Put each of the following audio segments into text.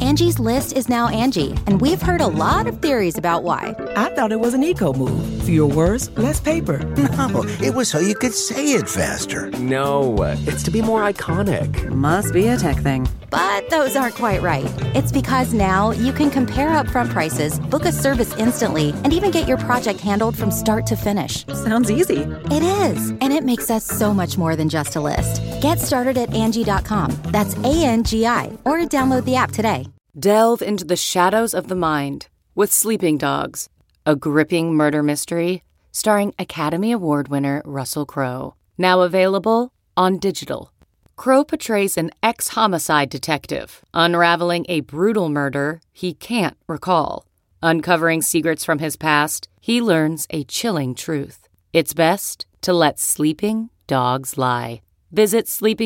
Angie's List is now Angie, and we've heard a lot of theories about why. I thought it was an eco move. Fewer words, less paper. No, it was so you could say it faster. No, it's to be more iconic. Must be a tech thing. But those aren't quite right. It's because now you can compare upfront prices, book a service instantly, and even get your project handled from start to finish. Sounds easy. It is, and it makes us so much more than just a list. Get started at Angie.com. That's ANGI, or download the app today. Delve into the shadows of the mind with Sleeping Dogs, a gripping murder mystery starring Academy Award winner Russell Crowe. Now available on digital. Crowe portrays an ex-homicide detective unraveling a brutal murder he can't recall. Uncovering secrets from his past, he learns a chilling truth. It's best to let sleeping dogs lie. Visit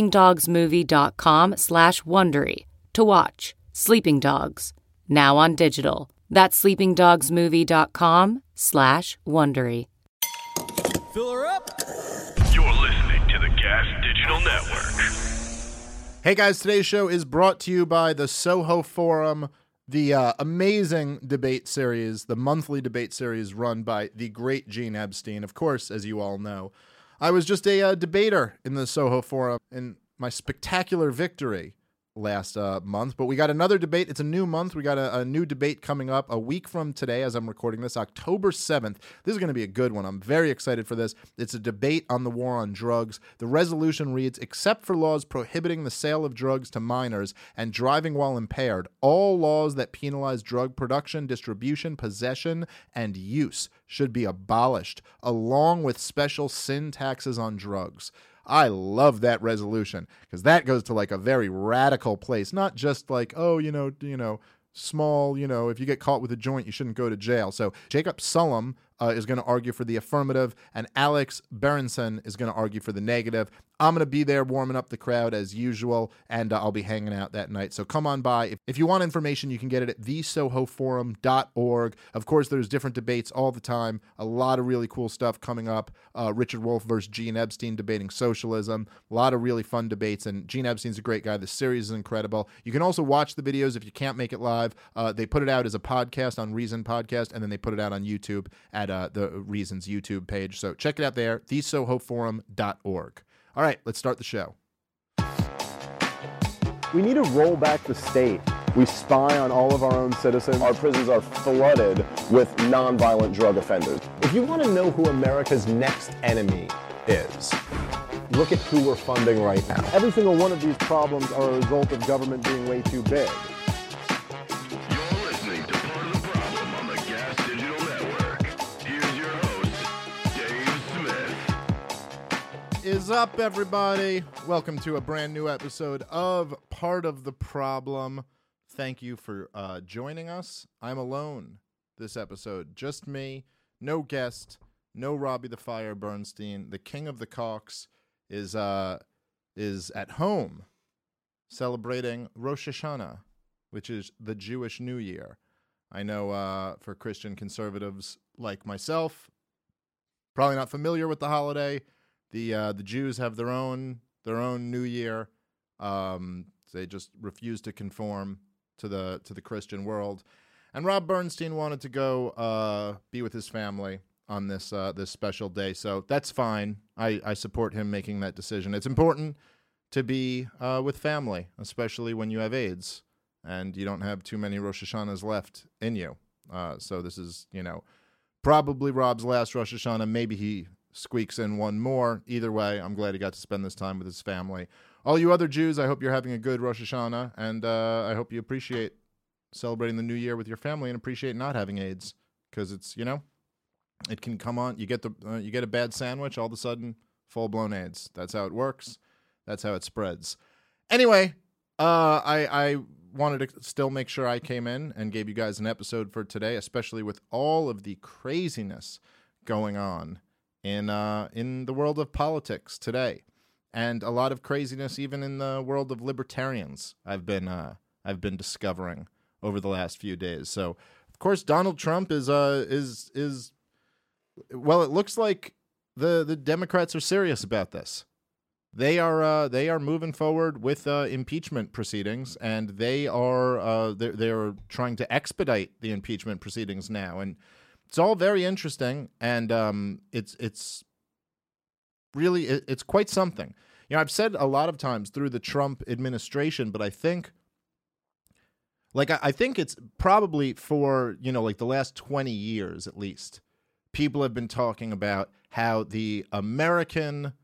sleepingdogsmovie.com/Wondery to watch Sleeping Dogs, now on digital. That's sleepingdogsmovie.com/Wondery. Fill her up. You're listening to the Gas Digital Network. Hey guys, today's show is brought to you by the Soho Forum, the amazing debate series, the monthly debate series run by the great Gene Epstein. Of course, as you all know, I was just a debater in the Soho Forum in my spectacular victory last month, but we got another debate. It's a new month. We got a new debate coming up a week from today as I'm recording this, October 7th. This is going to be a good one. I'm very excited for this. It's a debate on the war on drugs. The resolution reads, except for laws prohibiting the sale of drugs to minors and driving while impaired, all laws that penalize drug production, distribution, possession, and use should be abolished, along with special sin taxes on drugs. I love that resolution because that goes to like a very radical place, not just like, oh, small, if you get caught with a joint, you shouldn't go to jail. So Jacob Sullum is going to argue for the affirmative, and Alex Berenson is going to argue for the negative. I'm going to be there warming up the crowd as usual, and I'll be hanging out that night. So come on by. If you want information, you can get it at thesohoforum.org. Of course, there's different debates all the time. A lot of really cool stuff coming up. Richard Wolff versus Gene Epstein debating socialism. A lot of really fun debates, and Gene Epstein's a great guy. The series is incredible. You can also watch the videos if you can't make it live. They put it out as a podcast on Reason Podcast, and then they put it out on YouTube at the Reason's YouTube page. So check it out there, thesohoforum.org. All right, let's start the show. We need to roll back the state. We spy on all of our own citizens. Our prisons are flooded with nonviolent drug offenders. If you want to know who America's next enemy is, look at who we're funding right now. Every single one of these problems are a result of government being way too big. You're listening to Part of the Problem on the Gas Digital Network. Here's your host, Dave Smith. Is up, everybody? Welcome to a brand new episode of Part of the Problem. Thank you for joining us. I'm alone this episode. Just me, no guest, no Robbie the Fire Bernstein. The king of the cocks is at home celebrating Rosh Hashanah, which is the Jewish New Year. I know for Christian conservatives like myself, probably not familiar with the holiday. The Jews have their own New Year. They just refuse to conform to the Christian world. And Rob Bernstein wanted to go be with his family on this special day, so that's fine. I support him making that decision. It's important to be with family, especially when you have AIDS and you don't have too many Rosh Hashanahs left in you. So this is, probably Rob's last Rosh Hashanah. Maybe he squeaks in one more. Either way, I'm glad he got to spend this time with his family. All you other Jews, I hope you're having a good Rosh Hashanah, and I hope you appreciate celebrating the New Year with your family and appreciate not having AIDS, because it's, it can come on. You get a bad sandwich, all of a sudden, full-blown AIDS. That's how it works. That's how it spreads. Anyway, I wanted to still make sure I came in and gave you guys an episode for today, especially with all of the craziness going on in the world of politics today, and a lot of craziness even in the world of libertarians. I've been discovering over the last few days. So, of course, Donald Trump is well, it looks like the Democrats are serious about this. they are moving forward with impeachment proceedings, and they are they're trying to expedite the impeachment proceedings now, and it's all very interesting, and it's really it's quite something. You know, I've said a lot of times through the Trump administration, but I think it's probably for, you know, like the last 20 years at least, people have been talking about how the American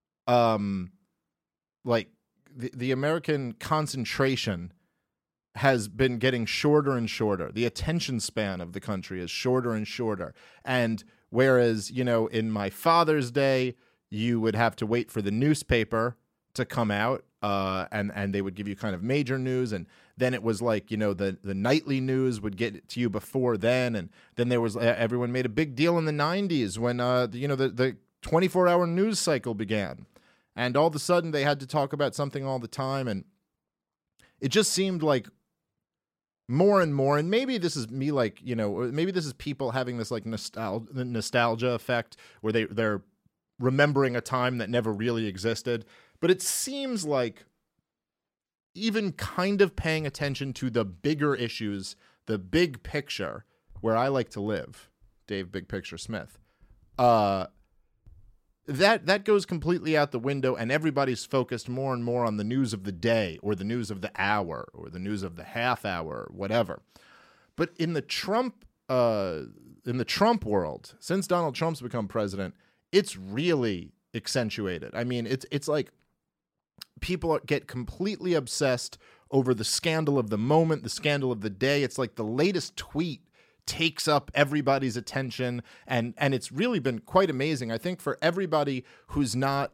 the American concentration has been getting shorter and shorter. The attention span of the country is shorter and shorter. And whereas, you know, in my father's day, you would have to wait for the newspaper to come out, and they would give you kind of major news, and then it was like, you know, the nightly news would get to you before then, and then there was everyone made a big deal in the 90s when the 24-hour news cycle began, and all of a sudden they had to talk about something all the time, and it just seemed like more and more, and maybe this is me, like, you know, maybe this is people having this like nostalgia effect where they're remembering a time that never really existed. But it seems like even kind of paying attention to the bigger issues, the big picture, where I like to live, Dave Big Picture Smith, that goes completely out the window, and everybody's focused more and more on the news of the day or the news of the hour or the news of the half hour, or whatever. But in the Trump world, since Donald Trump's become president, it's really accentuated. I mean, it's like people get completely obsessed over the scandal of the moment, the scandal of the day. It's like the latest tweet takes up everybody's attention, and it's really been quite amazing. I think for everybody who's not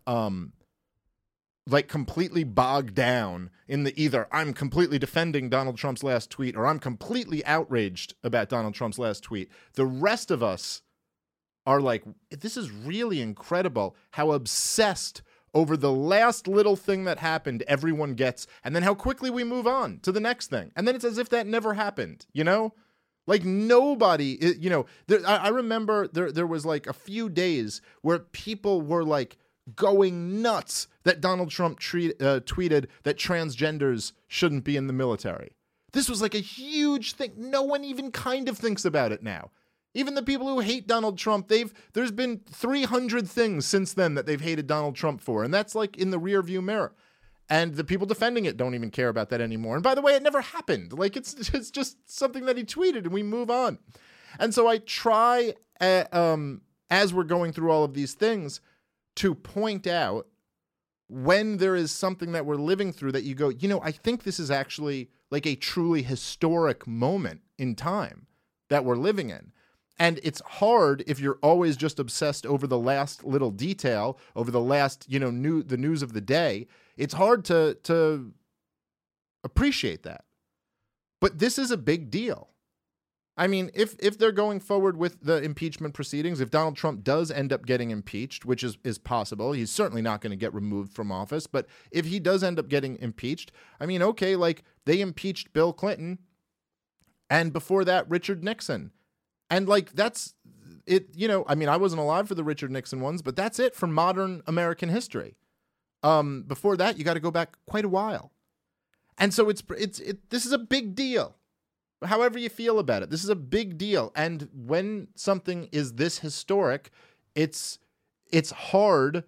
like completely bogged down in the either I'm completely defending Donald Trump's last tweet or I'm completely outraged about Donald Trump's last tweet, the rest of us are like, this is really incredible how obsessed over the last little thing that happened everyone gets, and then how quickly we move on to the next thing. And then it's as if that never happened, you know? Like nobody, you know, I remember there was like a few days where people were like going nuts that Donald Trump tweeted that transgenders shouldn't be in the military. This was like a huge thing. No one even kind of thinks about it now. Even the people who hate Donald Trump, there's been 300 things since then that they've hated Donald Trump for, and that's like in the rearview mirror. And the people defending it don't even care about that anymore. And by the way, it never happened. Like it's just something that he tweeted, and we move on. And so I try, as we're going through all of these things, to point out when there is something that we're living through that you go, you know, I think this is actually like a truly historic moment in time that we're living in. And it's hard if you're always just obsessed over the last little detail, over the last, you know, the news of the day. It's hard to appreciate that. But this is a big deal. I mean, if they're going forward with the impeachment proceedings, if Donald Trump does end up getting impeached, which is possible, he's certainly not going to get removed from office. But if he does end up getting impeached, I mean, okay, like they impeached Bill Clinton, and before that, Richard Nixon. And like, that's it, you know, I mean, I wasn't alive for the Richard Nixon ones, but that's it for modern American history. Before that, you got to go back quite a while. And so this is a big deal. However you feel about it, this is a big deal. And when something is this historic, it's hard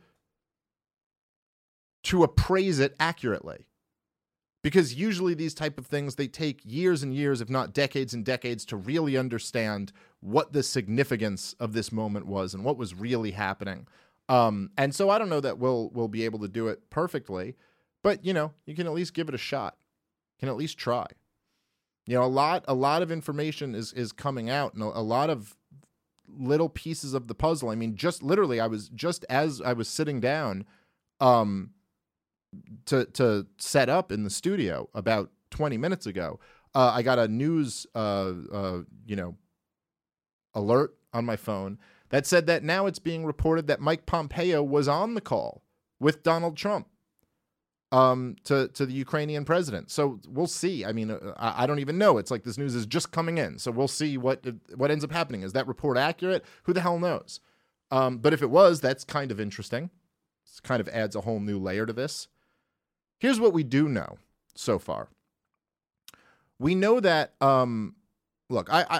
to appraise it accurately. Because usually these type of things, they take years and years, if not decades and decades, to really understand what the significance of this moment was and what was really happening. And so I don't know that we'll be able to do it perfectly, but you know, you can at least give it a shot. You can at least try. You know, a lot of information is coming out, and a lot of little pieces of the puzzle. I mean, just literally, as I was sitting down, to set up in the studio about 20 minutes ago, I got a news, alert on my phone that said that now it's being reported that Mike Pompeo was on the call with Donald Trump, to the Ukrainian president. So we'll see. I mean, I don't even know. It's like this news is just coming in. So we'll see what ends up happening. Is that report accurate? Who the hell knows? But if it was, that's kind of interesting. kind of adds a whole new layer to this. Here's what we do know so far. We know that, look, I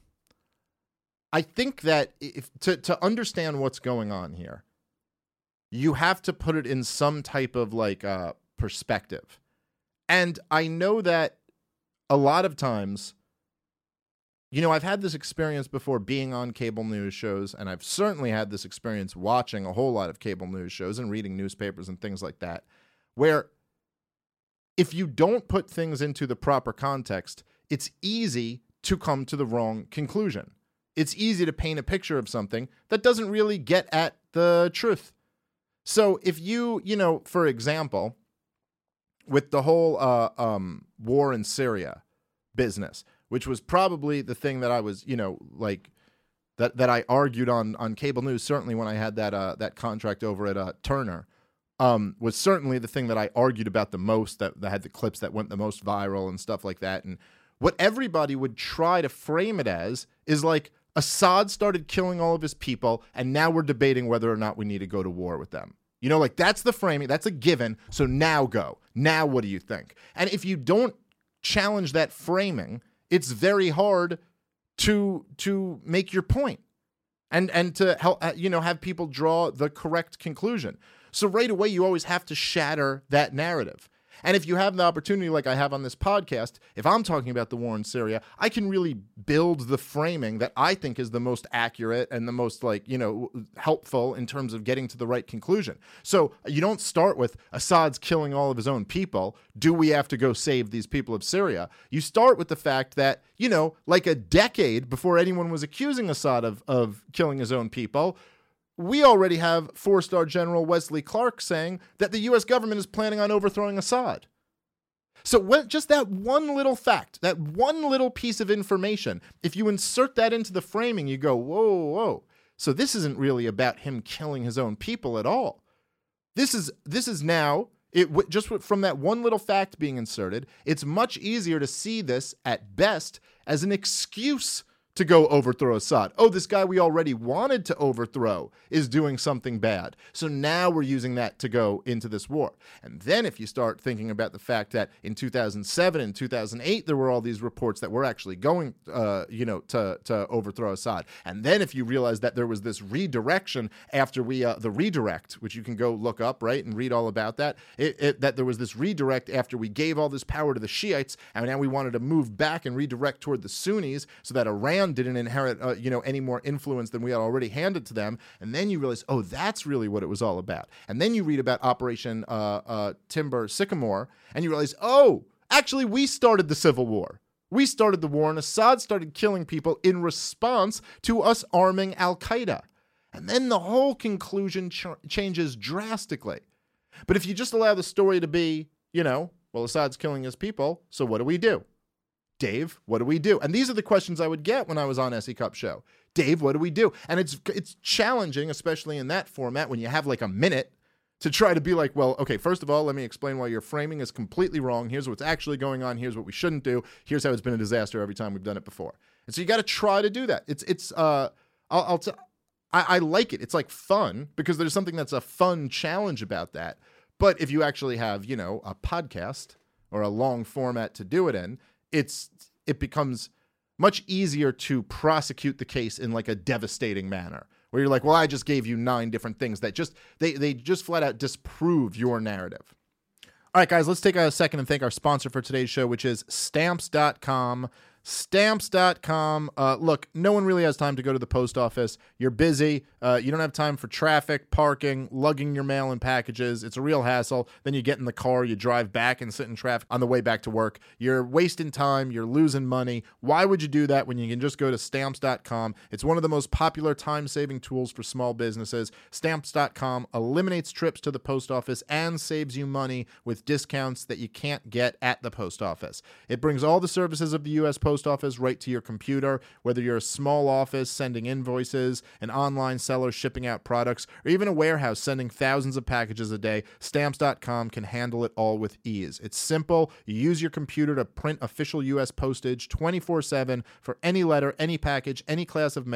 think that if to understand what's going on here, you have to put it in some type of like perspective. And I know that a lot of times, you know, I've had this experience before being on cable news shows, and I've certainly had this experience watching a whole lot of cable news shows and reading newspapers and things like that, where if you don't put things into the proper context, it's easy to come to the wrong conclusion. It's easy to paint a picture of something that doesn't really get at the truth. So if you know, for example, with the whole war in Syria business, which was probably the thing that I was, you know, like that I argued on cable news, certainly when I had that contract over at Turner, was certainly the thing that I argued about the most, that had the clips that went the most viral and stuff like that. And what everybody would try to frame it as is like Assad started killing all of his people, and now we're debating whether or not we need to go to war with them. You know, like that's the framing, that's a given. So now go. Now what do you think? And if you don't challenge that framing, it's very hard to make your point and to help, you know, have people draw the correct conclusion. So right away, you always have to shatter that narrative. And if you have the opportunity, like I have on this podcast, if I'm talking about the war in Syria, I can really build the framing that I think is the most accurate and the most, like, you know, helpful in terms of getting to the right conclusion. So you don't start with Assad's killing all of his own people. Do we have to go save these people of Syria? You start with the fact that, you know, like a decade before anyone was accusing Assad of killing his own people, we already have 4-star General Wesley Clark saying that the U.S. government is planning on overthrowing Assad. So just that one little fact, that one little piece of information, if you insert that into the framing, you go, whoa. So this isn't really about him killing his own people at all. This is now, just from that one little fact being inserted, it's much easier to see this at best as an excuse to go overthrow Assad. Oh, this guy we already wanted to overthrow is doing something bad. So now we're using that to go into this war. And then if you start thinking about the fact that in 2007 and 2008, there were all these reports that we're actually going, to overthrow Assad. And then if you realize that there was this redirection after the redirect, which you can go look up, right, and read all about that, that there was this redirect after we gave all this power to the Shiites, and now we wanted to move back and redirect toward the Sunnis so that Iran didn't inherit, any more influence than we had already handed to them. And then you realize, oh, that's really what it was all about. And then you read about Operation Timber Sycamore, and you realize, oh, actually, we started the civil war. We started the war, and Assad started killing people in response to us arming Al-Qaeda. And then the whole conclusion changes drastically. But if you just allow the story to be, well, Assad's killing his people, so what do we do? Dave, what do we do? And these are the questions I would get when I was on SE Cup Show. Dave, what do we do? And it's challenging, especially in that format, when you have like a minute to try to be like, well, okay, first of all, let me explain why your framing is completely wrong. Here's what's actually going on. Here's what we shouldn't do. Here's how it's been a disaster every time we've done it before. And so you got to try to do that. I like it. It's like fun because there's something that's a fun challenge about that. But if you actually have, a podcast or a long format to do it in, it becomes much easier to prosecute the case in like a devastating manner, where you're like, well, I just gave you 9 different things that they just flat out disprove your narrative. All right, guys, let's take a second and thank our sponsor for today's show, which is Stamps.com. Stamps.com. Look, no one really has time to go to the post office. You're busy. You don't have time for traffic, parking, lugging your mail and packages. It's a real hassle. Then you get in the car, you drive back and sit in traffic on the way back to work. You're wasting time. You're losing money. Why would you do that when you can just go to Stamps.com? It's one of the most popular time-saving tools for small businesses. Stamps.com eliminates trips to the post office and saves you money with discounts that you can't get at the post office. It brings all the services of the U.S. Post Office right to your computer, whether you're a small office sending invoices, an online seller shipping out products, or even a warehouse sending thousands of packages a day. Stamps.com can handle it all with ease. It's simple. You use your computer to print official U.S. postage 24/7 for any letter, any package, any class of mail,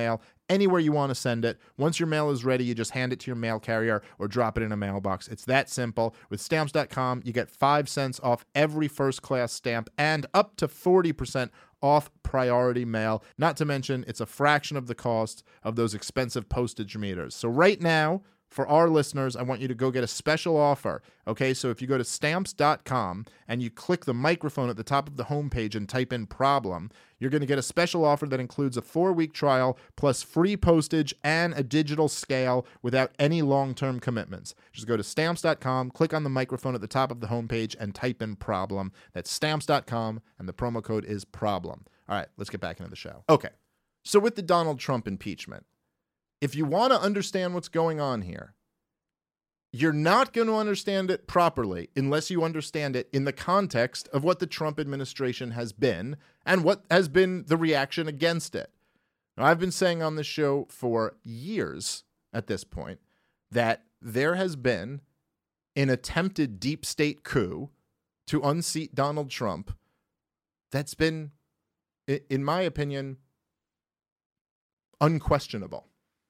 anywhere you want to send it. Once your mail is ready, you just hand it to your mail carrier or drop it in a mailbox. It's that simple. With Stamps.com, you get 5 cents off every first-class stamp and up to 40% off priority mail. Not to mention, it's a fraction of the cost of those expensive postage meters. So right now, for our listeners, I want you to go get a special offer. Okay, so if you go to Stamps.com and you click the microphone at the top of the homepage and type in problem, you're going to get a special offer that includes a 4-week trial plus free postage and a digital scale without any long-term commitments. Just go to Stamps.com, click on the microphone at the top of the homepage, and type in problem. That's Stamps.com, and the promo code is problem. All right, let's get back into the show. Okay, so with the Donald Trump impeachment, if you want to understand what's going on here, you're not going to understand it properly unless you understand it in the context of what the Trump administration has been and what has been the reaction against it. Now, I've been saying on this show for years at this point that there has been an attempted deep state coup to unseat Donald Trump that's been, in my opinion, unquestionable.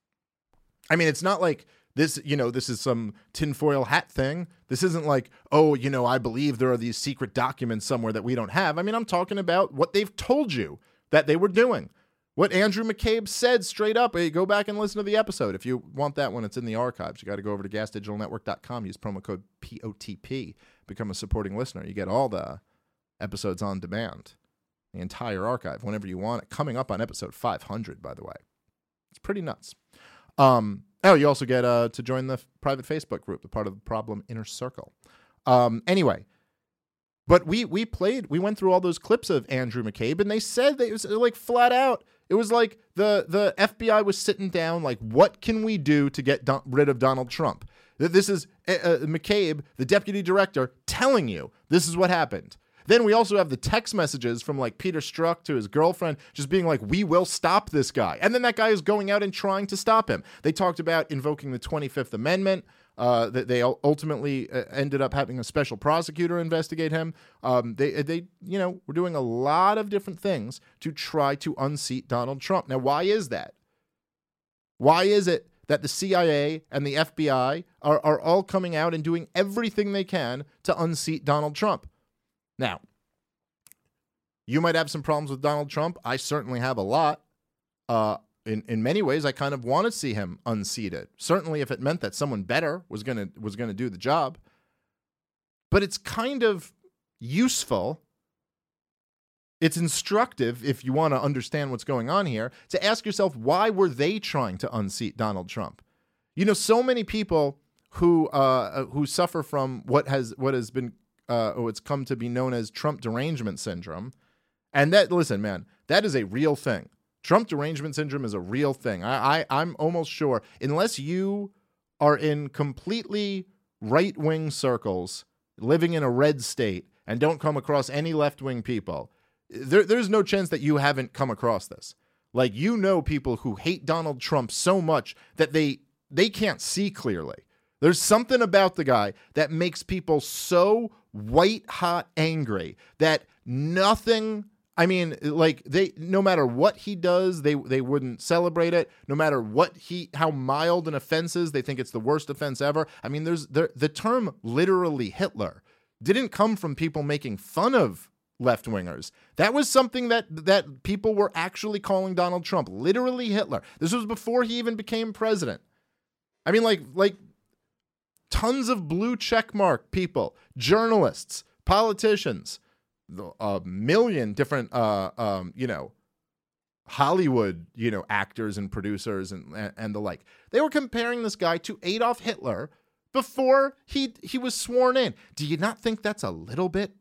I mean, it's not like this, this is some tinfoil hat thing. This isn't like, I believe there are these secret documents somewhere that we don't have. I mean, I'm talking about what they've told you that they were doing. What Andrew McCabe said straight up. Hey, go back and listen to the episode. If you want that one, it's in the archives. You got to go over to gasdigitalnetwork.com, use promo code POTP, become a supporting listener. You get all the episodes on demand, the entire archive, whenever you want it. Coming up on episode 500, by the way. It's pretty nuts. You also get to join the private Facebook group, the Part of the Problem Inner Circle. Anyway, but we went through all those clips of Andrew McCabe, and they said that it was like flat out. It was like the FBI was sitting down, like, what can we do to get rid of Donald Trump? This is McCabe, the deputy director, telling you this is what happened. Then we also have the text messages from like Peter Strzok to his girlfriend just being like, we will stop this guy. And then that guy is going out and trying to stop him. They talked about invoking the 25th Amendment. That they ultimately ended up having a special prosecutor investigate him. They were doing a lot of different things to try to unseat Donald Trump. Now, why is that? Why is it that the CIA and the FBI are all coming out and doing everything they can to unseat Donald Trump? Now, you might have some problems with Donald Trump. I certainly have a lot. In many ways, I kind of want to see him unseated. Certainly, if it meant that someone better was gonna do the job. But it's kind of useful. It's instructive if you want to understand what's going on here to ask yourself, why were they trying to unseat Donald Trump? So many people who suffer from what has been it's come to be known as Trump derangement syndrome. And that, listen, man, that is a real thing. Trump derangement syndrome is a real thing. I'm almost sure, unless you are in completely right-wing circles, living in a red state, and don't come across any left-wing people, there's no chance that you haven't come across this. Like, people who hate Donald Trump so much that they can't see clearly. There's something about the guy that makes people so white-hot angry that nothing... I mean, like, no matter what he does, they wouldn't celebrate it. No matter how mild an offense is, they think it's the worst offense ever. I mean, the term literally Hitler didn't come from people making fun of left-wingers. That was something that people were actually calling Donald Trump literally Hitler. This was before he even became president. I mean, like tons of blue checkmark people, journalists, politicians, a million different, Hollywood, actors and producers and the like. They were comparing this guy to Adolf Hitler before he was sworn in. Do you not think that's a little bit,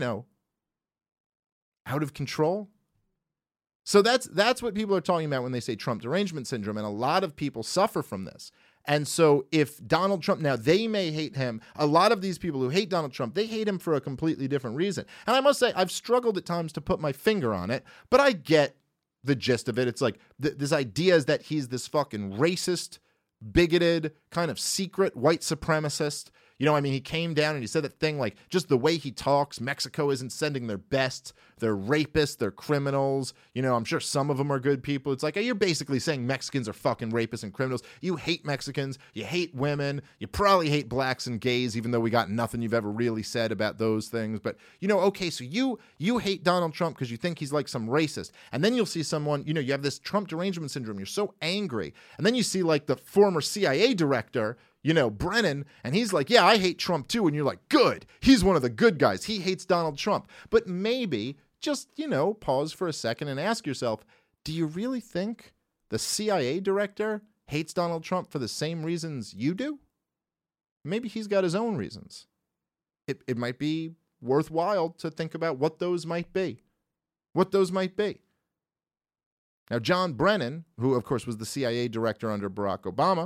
out of control? So that's what people are talking about when they say Trump derangement syndrome, and a lot of people suffer from this. And so if Donald Trump, now they may hate him, a lot of these people who hate Donald Trump, they hate him for a completely different reason. And I must say, I've struggled at times to put my finger on it, but I get the gist of it. It's like this idea is that he's this fucking racist, bigoted, kind of secret white supremacist, You know, I mean, he came down and he said that thing like just the way he talks, Mexico isn't sending their best. They're rapists. They're criminals. You know, I'm sure some of them are good people. It's like, you're basically saying Mexicans are fucking rapists and criminals. You hate Mexicans. You hate women. You probably hate blacks and gays, even though we got nothing you've ever really said about those things. But, you know, okay, so you hate Donald Trump because you think he's like some racist. And then you'll see someone, you know, you have this Trump derangement syndrome. You're so angry. And then you see like the former CIA director, you know, Brennan, and he's like, yeah, I hate Trump too. And you're like, good. He's one of the good guys. He hates Donald Trump. But maybe just, you know, pause for a second and ask yourself, do you really think the CIA director hates Donald Trump for the same reasons you do? Maybe he's got his own reasons. It might be worthwhile to think about what those might be. What those might be. Now, John Brennan, who, of course, was the CIA director under Barack Obama,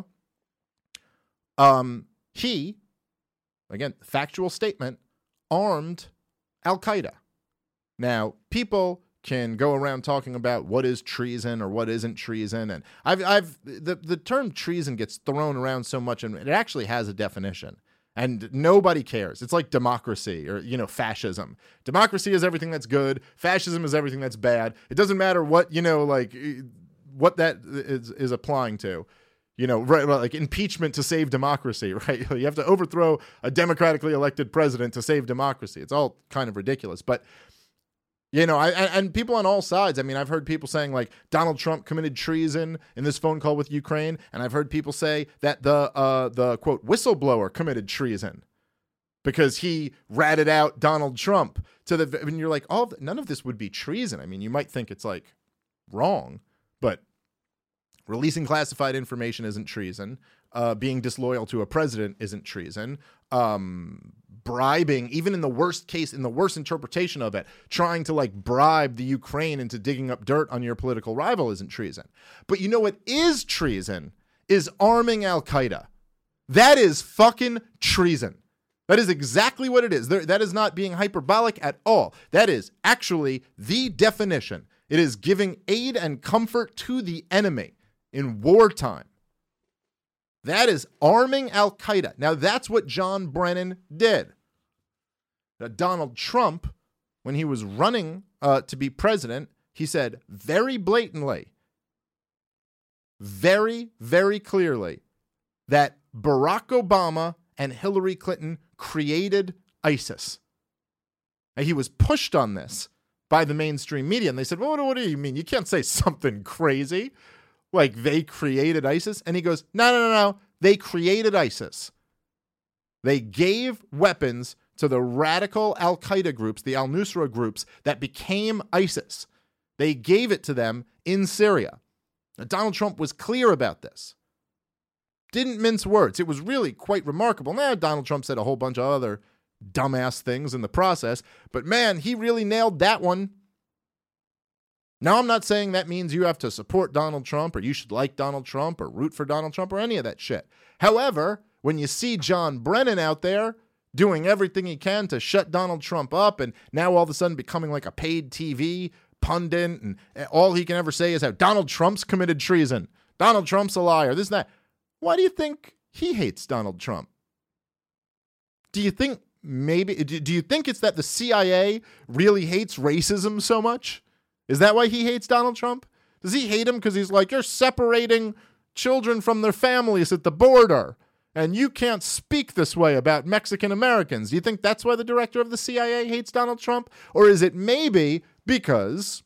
he, again, factual statement, armed Al-Qaeda. Now, people can go around talking about what is treason or what isn't treason, and the term treason gets thrown around so much, and it actually has a definition, and nobody cares. It's like democracy or, you know, fascism. Democracy is everything that's good. Fascism is everything that's bad. It doesn't matter what, you know, like what that is applying to. You know, right, like impeachment to save democracy, right? You have to overthrow a democratically elected president to save democracy. It's all kind of ridiculous. But, you know, and people on all sides, I mean, I've heard people saying like Donald Trump committed treason in this phone call with Ukraine. And I've heard people say that the quote, whistleblower committed treason because he ratted out Donald Trump and you're like, none of this would be treason. I mean, you might think it's like wrong, but releasing classified information isn't treason. Being disloyal to a president isn't treason. Bribing, even in the worst case, in the worst interpretation of it, trying to like bribe the Ukraine into digging up dirt on your political rival isn't treason. But you know what is treason? Is arming Al-Qaeda. That is fucking treason. That is exactly what it is. That is not being hyperbolic at all. That is actually the definition. It is giving aid and comfort to the enemy in wartime. That is arming Al-Qaeda. Now, that's what John Brennan did. Now, Donald Trump, when he was running to be president, he said very blatantly, very, very clearly that Barack Obama and Hillary Clinton created ISIS. Now, he was pushed on this by the mainstream media, and they said, well, what do you mean? You can't say something crazy. Like they created ISIS? And he goes, no. They created ISIS. They gave weapons to the radical Al-Qaeda groups, the Al-Nusra groups that became ISIS. They gave it to them in Syria. Now, Donald Trump was clear about this. Didn't mince words. It was really quite remarkable. Now, Donald Trump said a whole bunch of other dumbass things in the process, but man, he really nailed that one. Now, I'm not saying that means you have to support Donald Trump or you should like Donald Trump or root for Donald Trump or any of that shit. However, when you see John Brennan out there doing everything he can to shut Donald Trump up and now all of a sudden becoming like a paid TV pundit and all he can ever say is how Donald Trump's committed treason. Donald Trump's a liar. This and that. Why do you think he hates Donald Trump? Do you think do you think it's that the CIA really hates racism so much? Is that why he hates Donald Trump? Does he hate him because he's like, you're separating children from their families at the border, and you can't speak this way about Mexican Americans? Do you think that's why the director of the CIA hates Donald Trump? Or is it maybe because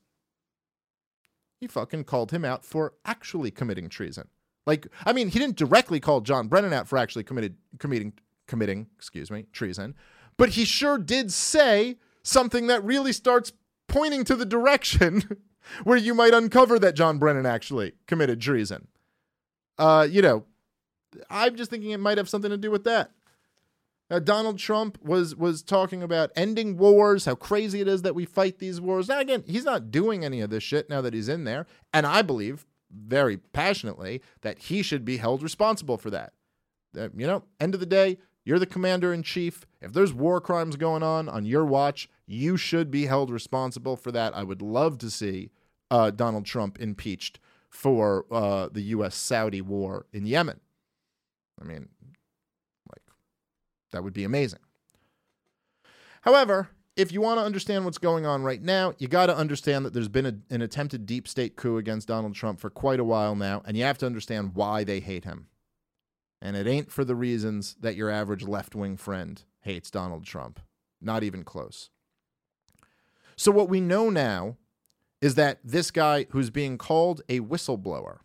he fucking called him out for actually committing treason? Like, I mean, he didn't directly call John Brennan out for actually committing treason, but he sure did say something that really starts pointing to the direction where you might uncover that John Brennan actually committed treason. You know, I'm just thinking it might have something to do with that. Donald Trump was talking about ending wars, how crazy it is that we fight these wars. Now, again, he's not doing any of this shit now that he's in there. And I believe very passionately that he should be held responsible for that. You know, end of the day, you're the commander in chief. If there's war crimes going on your watch, you should be held responsible for that. I would love to see Donald Trump impeached for the U.S.-Saudi war in Yemen. I mean, like, That would be amazing. However, if you want to understand what's going on right now, you got to understand that there's been an attempted deep state coup against Donald Trump for quite a while now, and you have to understand why they hate him. And it ain't for the reasons that your average left-wing friend hates Donald Trump. Not even close. So what we know now is that this guy who's being called a whistleblower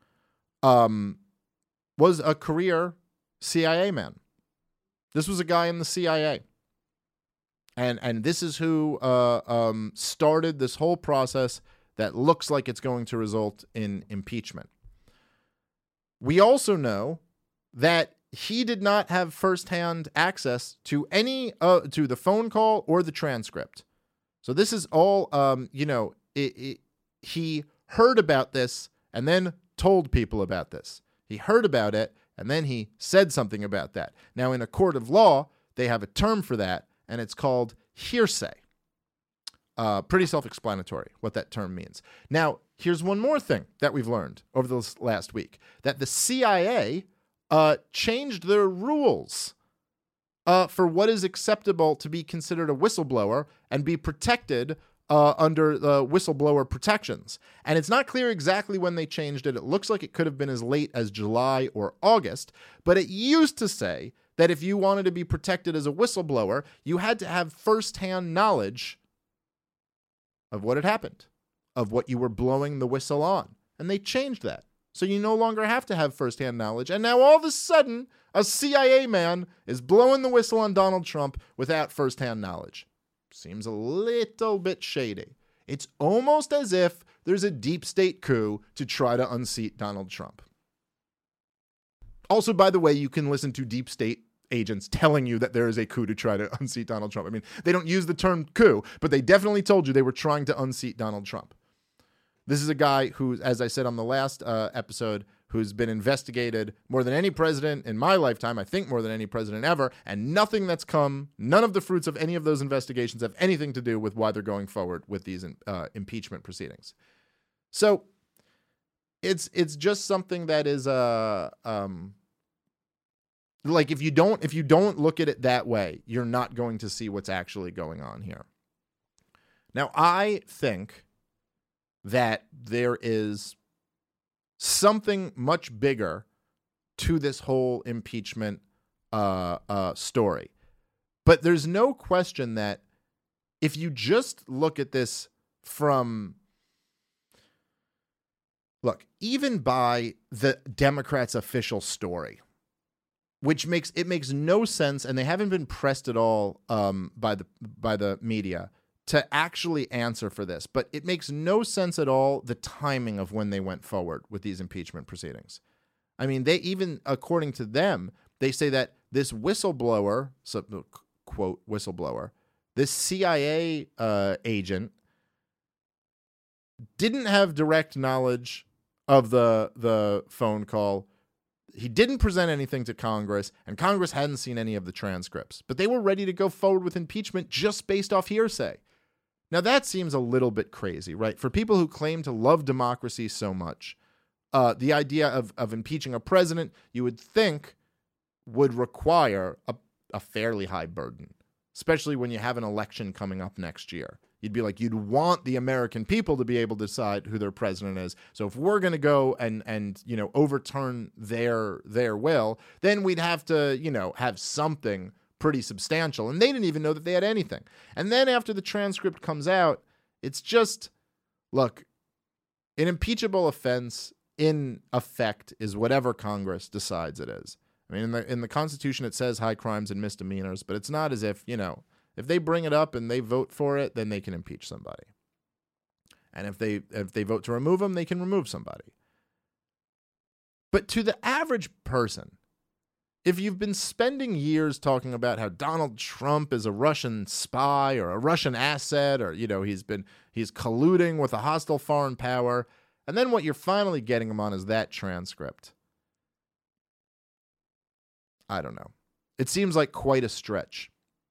was a career CIA man. This was a guy in the CIA. And this is who started this whole process that looks like it's going to result in impeachment. We also know that he did not have firsthand access to any to the phone call or the transcript. So this is all, he heard about this and then told people about this. He heard about it and then he said something about that. Now, in a court of law, they have a term for that, and it's called hearsay. Pretty self-explanatory what that term means. Now, here's one more thing that we've learned over this last week, that the CIA changed their rules for what is acceptable to be considered a whistleblower and be protected under the whistleblower protections. And it's not clear exactly when they changed it. It looks like it could have been as late as July or August, but it used to say that if you wanted to be protected as a whistleblower, you had to have firsthand knowledge of what had happened, of what you were blowing the whistle on. And they changed that. So you no longer have to have firsthand knowledge. And now all of a sudden, a CIA man is blowing the whistle on Donald Trump without firsthand knowledge. Seems a little bit shady. It's almost as if there's a deep state coup to try to unseat Donald Trump. Also, by the way, you can listen to deep state agents telling you that there is a coup to try to unseat Donald Trump. I mean, they don't use the term coup, but they definitely told you they were trying to unseat Donald Trump. This is a guy who, as I said on the last episode, who's been investigated more than any president in my lifetime, I think more than any president ever, and nothing that's come, none of the fruits of any of those investigations have anything to do with why they're going forward with these impeachment proceedings. So it's just something that is like if you don't look at it that way, you're not going to see what's actually going on here. Now, I think that there is something much bigger to this whole impeachment story. But there's no question that if you just look at this from, even by the Democrats' official story, which makes no sense, and they haven't been pressed at all by the media to actually answer for this. But it makes no sense at all, the timing of when they went forward with these impeachment proceedings. I mean, they even, according to them, they say that this whistleblower, quote, whistleblower, this CIA agent didn't have direct knowledge of the phone call. He didn't present anything to Congress, and Congress hadn't seen any of the transcripts. But they were ready to go forward with impeachment just based off hearsay. Now, that seems a little bit crazy, right? For people who claim to love democracy so much, the idea of impeaching a president, you would think, would require a fairly high burden, especially when you have an election coming up next year. You'd be like, you'd want the American people to be able to decide who their president is. So if we're going to go and overturn their will, then we'd have to, have something pretty substantial. And they didn't even know that they had anything. And then after the transcript comes out, it's just, look, an impeachable offense in effect is whatever Congress decides it is. I mean, in the Constitution, it says high crimes and misdemeanors, but it's not as if, if they bring it up and they vote for it, then they can impeach somebody. And if they vote to remove them, they can remove somebody. But to the average person, if you've been spending years talking about how Donald Trump is a Russian spy or a Russian asset, or, he's colluding with a hostile foreign power, and then what you're finally getting him on is that transcript. I don't know. It seems like quite a stretch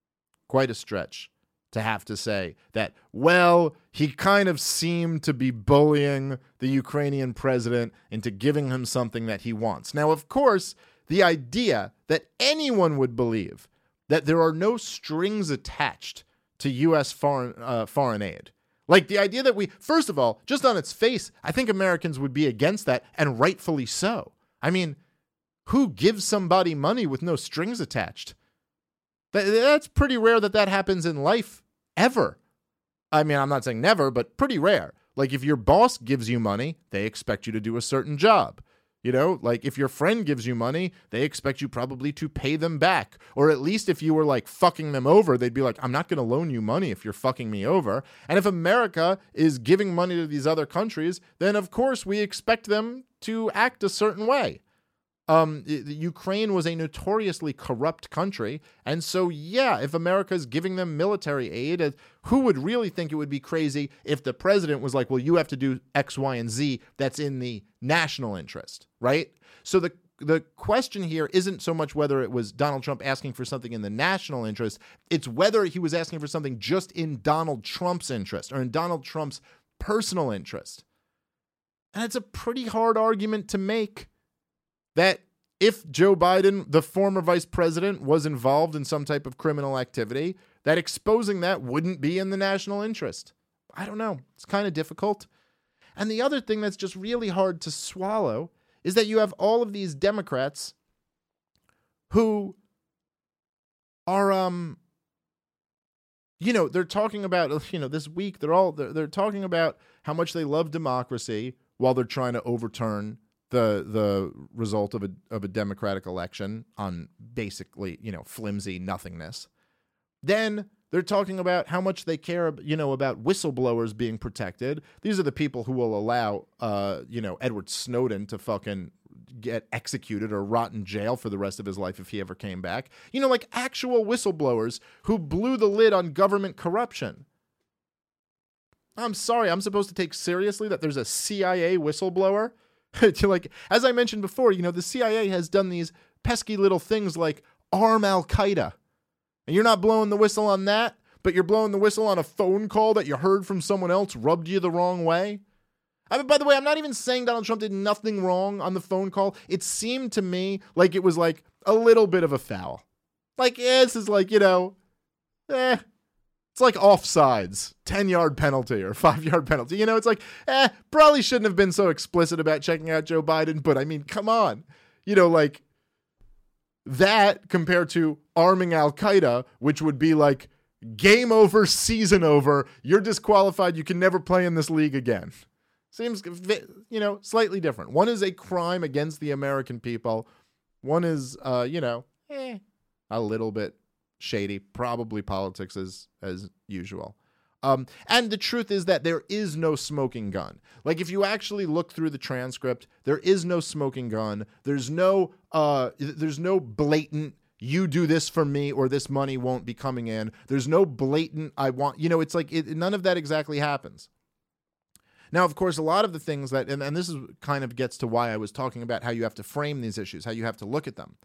to have to say that, well, he kind of seemed to be bullying the Ukrainian president into giving him something that he wants. Now, of course, the idea that anyone would believe that there are no strings attached to U.S. foreign aid. Like the idea that first of all, just on its face, I think Americans would be against that, and rightfully so. I mean, who gives somebody money with no strings attached? That's pretty rare that happens in life, ever. I mean, I'm not saying never, but pretty rare. Like if your boss gives you money, they expect you to do a certain job. You know, like if your friend gives you money, they expect you probably to pay them back. Or at least if you were like fucking them over, they'd be like, I'm not going to loan you money if you're fucking me over. And if America is giving money to these other countries, then of course we expect them to act a certain way. Ukraine was a notoriously corrupt country. And so, yeah, if America is giving them military aid, who would really think it would be crazy if the president was like, well, you have to do X, Y, and Z that's in the national interest, right? So the question here isn't so much whether it was Donald Trump asking for something in the national interest. It's whether he was asking for something just in Donald Trump's interest or in Donald Trump's personal interest. And it's a pretty hard argument to make that if Joe Biden, the former vice president, was involved in some type of criminal activity, that exposing that wouldn't be in the national interest. I don't know. It's kind of difficult. And the other thing that's just really hard to swallow is that you have all of these Democrats who are, they're talking about, this week, they're talking about how much they love democracy while they're trying to overturn the result of a democratic election on basically, flimsy nothingness. Then they're talking about how much they care, about whistleblowers being protected. These are the people who will allow, Edward Snowden to fucking get executed or rot in jail for the rest of his life if he ever came back. Like actual whistleblowers who blew the lid on government corruption. I'm sorry, I'm supposed to take seriously that there's a CIA whistleblower? Like, as I mentioned before, the CIA has done these pesky little things like arm Al-Qaeda. And you're not blowing the whistle on that, but you're blowing the whistle on a phone call that you heard from someone else rubbed you the wrong way. I mean, by the way, I'm not even saying Donald Trump did nothing wrong on the phone call. It seemed to me like it was like a little bit of a foul. Like, this is like, it's like offsides, 10-yard penalty or 5-yard penalty. It's like, probably shouldn't have been so explicit about checking out Joe Biden. But I mean, come on. Like that compared to arming Al-Qaeda, which would be like game over, season over. You're disqualified. You can never play in this league again. Seems, slightly different. One is a crime against the American people. One is, a little bit shady, probably politics as usual. And the truth is that there is no smoking gun. Like if you actually look through the transcript, there is no smoking gun. There's no blatant, you do this for me or this money won't be coming in. There's no blatant, I want, it's like none of that exactly happens. Now, of course, a lot of the things that, and this is kind of gets to why I was talking about how you have to frame these issues, how you have to look at them.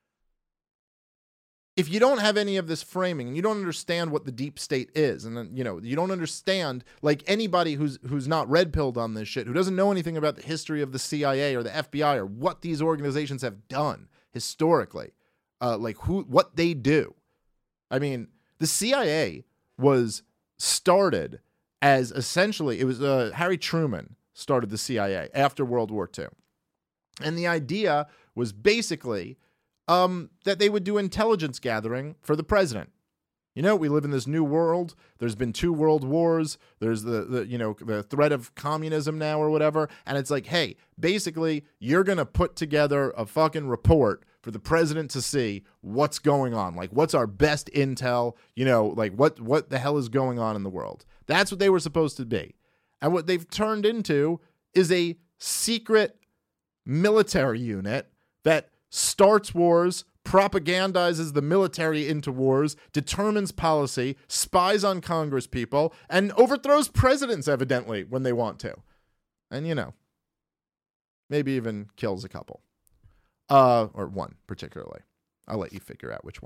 If you don't have any of this framing and you don't understand what the deep state is, and then, you don't understand, like anybody who's not red-pilled on this shit, who doesn't know anything about the history of the CIA or the FBI or what these organizations have done historically, what they do. I mean, the CIA was started as essentially, it was Harry Truman started the CIA after World War II. And the idea was basically that they would do intelligence gathering for the president. We live in this new world. There's been 2 world wars. There's the threat of communism now or whatever. And it's like, hey, basically, you're going to put together a fucking report for the president to see what's going on. Like, what's our best intel? Like what the hell is going on in the world? That's what they were supposed to be. And what they've turned into is a secret military unit that starts wars, propagandizes the military into wars, determines policy, spies on Congress people, and overthrows presidents, evidently, when they want to. And, maybe even kills a couple. Or one, particularly. I'll let you figure out which one.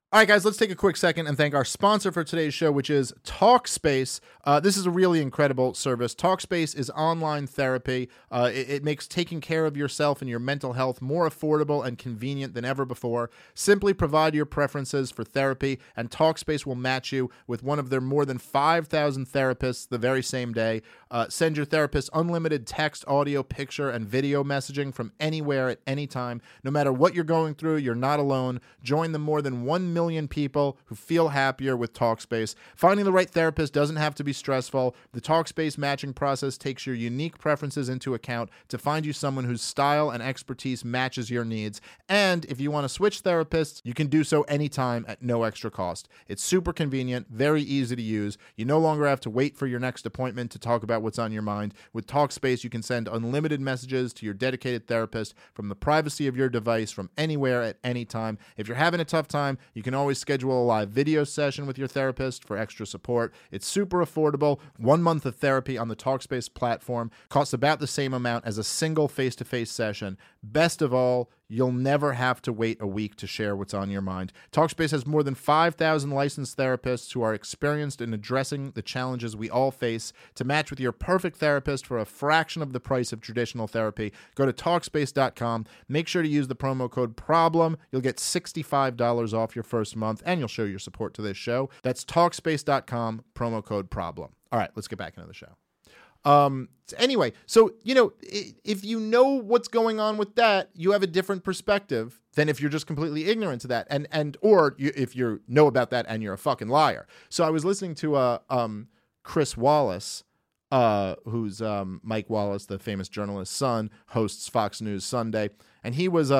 All right, guys, let's take a quick second and thank our sponsor for today's show, which is Talkspace. This is a really incredible service. Talkspace is online therapy. It makes taking care of yourself and your mental health more affordable and convenient than ever before. Simply provide your preferences for therapy, and Talkspace will match you with one of their more than 5,000 therapists the very same day. Send your therapist unlimited text, audio, picture, and video messaging from anywhere at any time. No matter what you're going through, you're not alone. Join the more than 1 million people who feel happier with Talkspace. Finding the right therapist doesn't have to be stressful. The Talkspace matching process takes your unique preferences into account to find you someone whose style and expertise matches your needs. And if you want to switch therapists, you can do so anytime at no extra cost. It's super convenient, very easy to use. You no longer have to wait for your next appointment to talk about what's on your mind. With Talkspace, you can send unlimited messages to your dedicated therapist from the privacy of your device from anywhere at any time. If you're having a tough time, you can always schedule a live video session with your therapist for extra support. It's super affordable. 1 month of therapy on the Talkspace platform costs about the same amount as a single face-to-face session. Best of all, you'll never have to wait a week to share what's on your mind. Talkspace has more than 5,000 licensed therapists who are experienced in addressing the challenges we all face. To match with your perfect therapist for a fraction of the price of traditional therapy, go to Talkspace.com. Make sure to use the promo code PROBLEM. You'll get $65 off your first month, and you'll show your support to this show. That's Talkspace.com, promo code PROBLEM. All right, let's get back into the show. Anyway, so, if you know what's going on with that, you have a different perspective than if you're just completely ignorant to that. If you know about that and you're a fucking liar. So I was listening to, Chris Wallace, who's, Mike Wallace, the famous journalist's son, hosts Fox News Sunday. And he was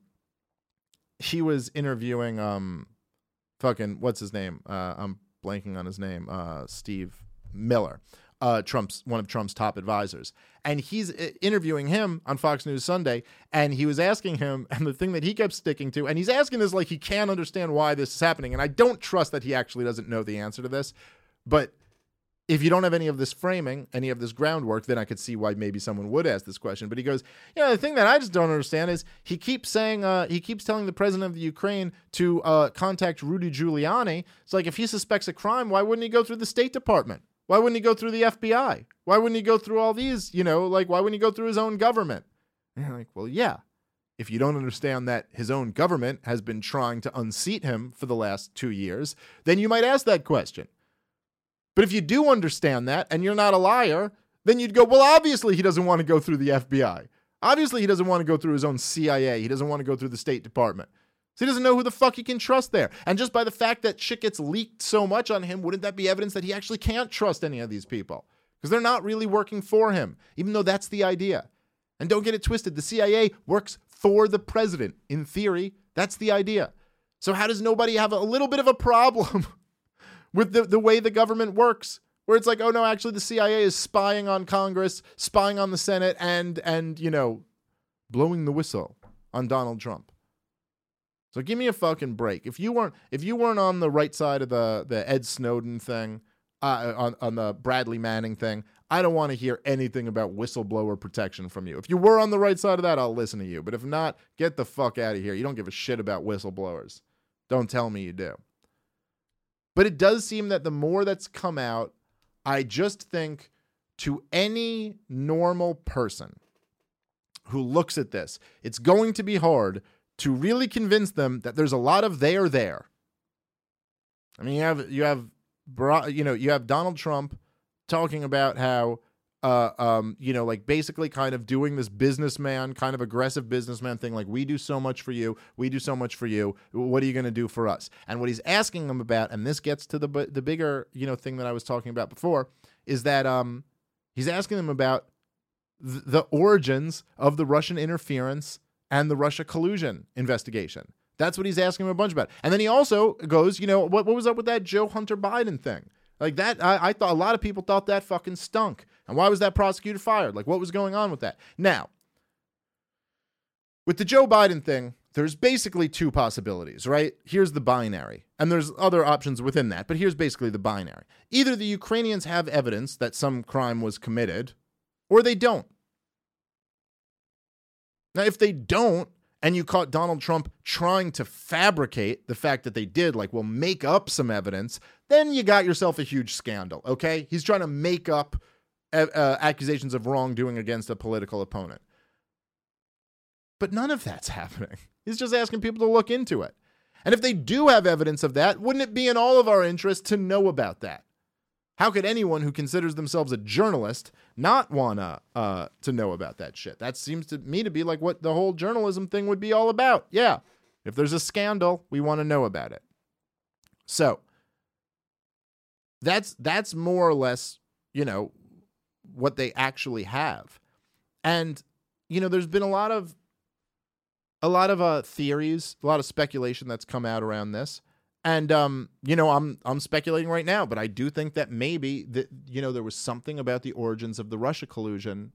interviewing, what's his name? I'm blanking on his name. Steve Miller. One of Trump's top advisors. And he's interviewing him on Fox News Sunday, and he was asking him, and the thing that he kept sticking to, and he's asking this like he can't understand why this is happening, and I don't trust that he actually doesn't know the answer to this, but if you don't have any of this framing, any of this groundwork, then I could see why maybe someone would ask this question. But he goes, the thing that I just don't understand is he keeps telling the president of the Ukraine to contact Rudy Giuliani. It's like, if he suspects a crime, why wouldn't he go through the State Department? Why wouldn't he go through the FBI? Why wouldn't he go through all these, why wouldn't he go through his own government? And you're like, well, yeah. If you don't understand that his own government has been trying to unseat him for the last 2 years, then you might ask that question. But if you do understand that and you're not a liar, then you'd go, well, obviously he doesn't want to go through the FBI. Obviously he doesn't want to go through his own CIA. He doesn't want to go through the State Department. So he doesn't know who the fuck he can trust there. And just by the fact that shit gets leaked so much on him, wouldn't that be evidence that he actually can't trust any of these people? Because they're not really working for him, even though that's the idea. And don't get it twisted. The CIA works for the president. In theory, that's the idea. So how does nobody have a little bit of a problem with the way the government works? Where it's like, oh no, actually the CIA is spying on Congress, spying on the Senate, and blowing the whistle on Donald Trump. So give me a fucking break. If you weren't on the right side of the Ed Snowden thing, on the Bradley Manning thing, I don't want to hear anything about whistleblower protection from you. If you were on the right side of that, I'll listen to you. But if not, get the fuck out of here. You don't give a shit about whistleblowers. Don't tell me you do. But it does seem that the more that's come out, I just think to any normal person who looks at this, it's going to be hard to really convince them that there's a lot of there there. I mean, you have Donald Trump talking about how, basically kind of doing this businessman, kind of aggressive businessman thing, like, we do so much for you, we do so much for you, what are you going to do for us? And what he's asking them about, and this gets to the bigger, thing that I was talking about before, is that he's asking them about the origins of the Russian interference and the Russia collusion investigation. That's what he's asking him a bunch about. And then he also goes, what was up with that Joe Hunter Biden thing? Like that, I thought a lot of people thought that fucking stunk. And why was that prosecutor fired? Like, what was going on with that? Now, with the Joe Biden thing, there's basically two possibilities, right? Here's the binary. And there's other options within that, but here's basically the binary. Either the Ukrainians have evidence that some crime was committed, or they don't. Now, if they don't, and you caught Donald Trump trying to fabricate the fact that they did, like, well, make up some evidence, then you got yourself a huge scandal, okay? He's trying to make up accusations of wrongdoing against a political opponent. But none of that's happening. He's just asking people to look into it. And if they do have evidence of that, wouldn't it be in all of our interest to know about that? How could anyone who considers themselves a journalist not want to know about that shit? That seems to me to be like what the whole journalism thing would be all about. Yeah, if there's a scandal, we want to know about it. So that's more or less, what they actually have. And, there's been a lot of theories, a lot of speculation that's come out around this. And, I'm speculating right now, but I do think that maybe that, there was something about the origins of the Russia collusion,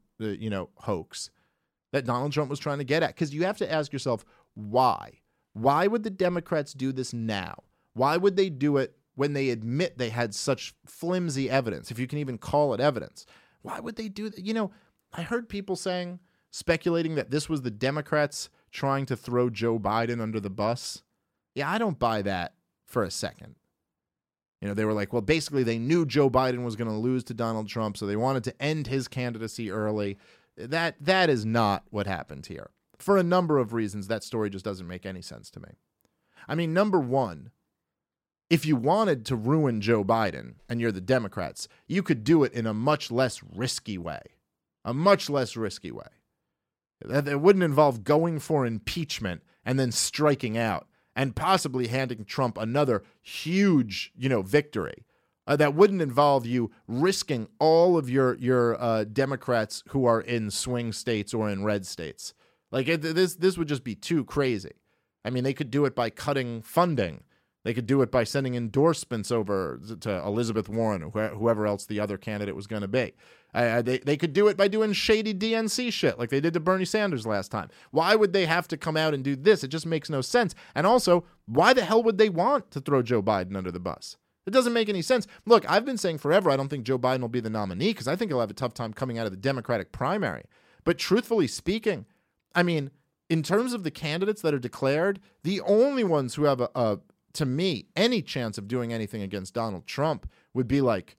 hoax that Donald Trump was trying to get at. Because you have to ask yourself, why? Why would the Democrats do this now? Why would they do it when they admit they had such flimsy evidence, if you can even call it evidence? Why would they do that? I heard people speculating that this was the Democrats trying to throw Joe Biden under the bus. Yeah, I don't buy that for a second. They were like, well, basically they knew Joe Biden was going to lose to Donald Trump, so they wanted to end his candidacy early. That is not what happened here. For a number of reasons, that story just doesn't make any sense to me. I mean, number one, if you wanted to ruin Joe Biden and you're the Democrats, you could do it in a much less risky way. A much less risky way. That wouldn't involve going for impeachment and then striking out and possibly handing Trump another huge, victory. That wouldn't involve you risking all of your Democrats who are in swing states or in red states. Like this would just be too crazy. I mean, they could do it by cutting funding. They could do it by sending endorsements over to Elizabeth Warren or whoever else the other candidate was going to be. They could do it by doing shady DNC shit like they did to Bernie Sanders last time. Why would they have to come out and do this? It just makes no sense. And also, why the hell would they want to throw Joe Biden under the bus? It doesn't make any sense. Look, I've been saying forever I don't think Joe Biden will be the nominee because I think he'll have a tough time coming out of the Democratic primary. But truthfully speaking, I mean, in terms of the candidates that are declared, the only ones who have to me, any chance of doing anything against Donald Trump would be like,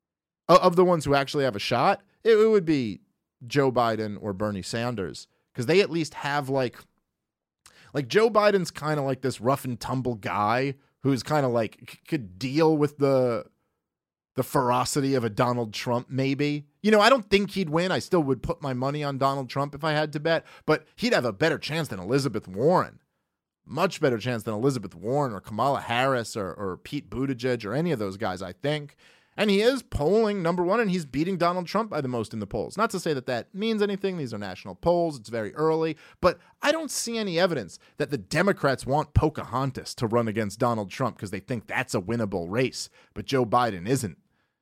of the ones who actually have a shot, it would be Joe Biden or Bernie Sanders. Because they at least have like Joe Biden's kind of like this rough and tumble guy who's kind of like could deal with the ferocity of a Donald Trump, maybe. I don't think he'd win. I still would put my money on Donald Trump if I had to bet, but he'd have a better chance than Elizabeth Warren. Much better chance than Elizabeth Warren or Kamala Harris or Pete Buttigieg or any of those guys, I think. And he is polling number one, and he's beating Donald Trump by the most in the polls. Not to say that that means anything. These are national polls. It's very early. But I don't see any evidence that the Democrats want Pocahontas to run against Donald Trump because they think that's a winnable race. But Joe Biden isn't.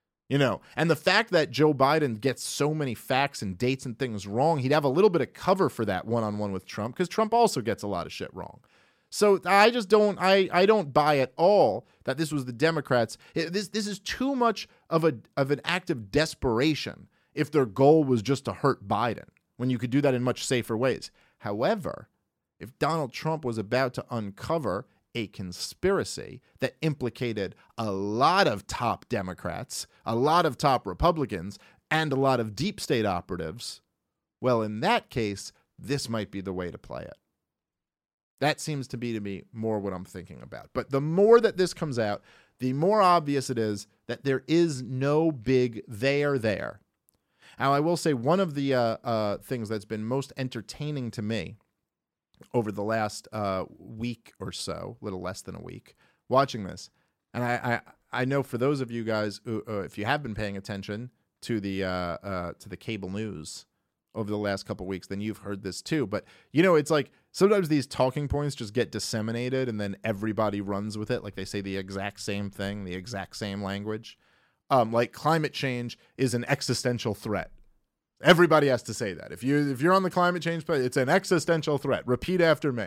And the fact that Joe Biden gets so many facts and dates and things wrong, he'd have a little bit of cover for that one-on-one with Trump because Trump also gets a lot of shit wrong. So I just don't, I don't buy at all that this was the Democrats. This is too much of an act of desperation if their goal was just to hurt Biden, when you could do that in much safer ways. However, if Donald Trump was about to uncover a conspiracy that implicated a lot of top Democrats, a lot of top Republicans, and a lot of deep state operatives, well, in that case, this might be the way to play it. That seems to me more what I'm thinking about. But the more that this comes out, the more obvious it is that there is no big there there. Now, I will say one of the things that's been most entertaining to me over the last week or so, a little less than a week, watching this, and I know for those of you guys who, if you have been paying attention to the cable news over the last couple of weeks, then you've heard this too. But, it's like sometimes these talking points just get disseminated and then everybody runs with it. Like they say the exact same thing, the exact same language. Like climate change is an existential threat. Everybody has to say that. If you're on the climate change page, it's an existential threat. Repeat after me.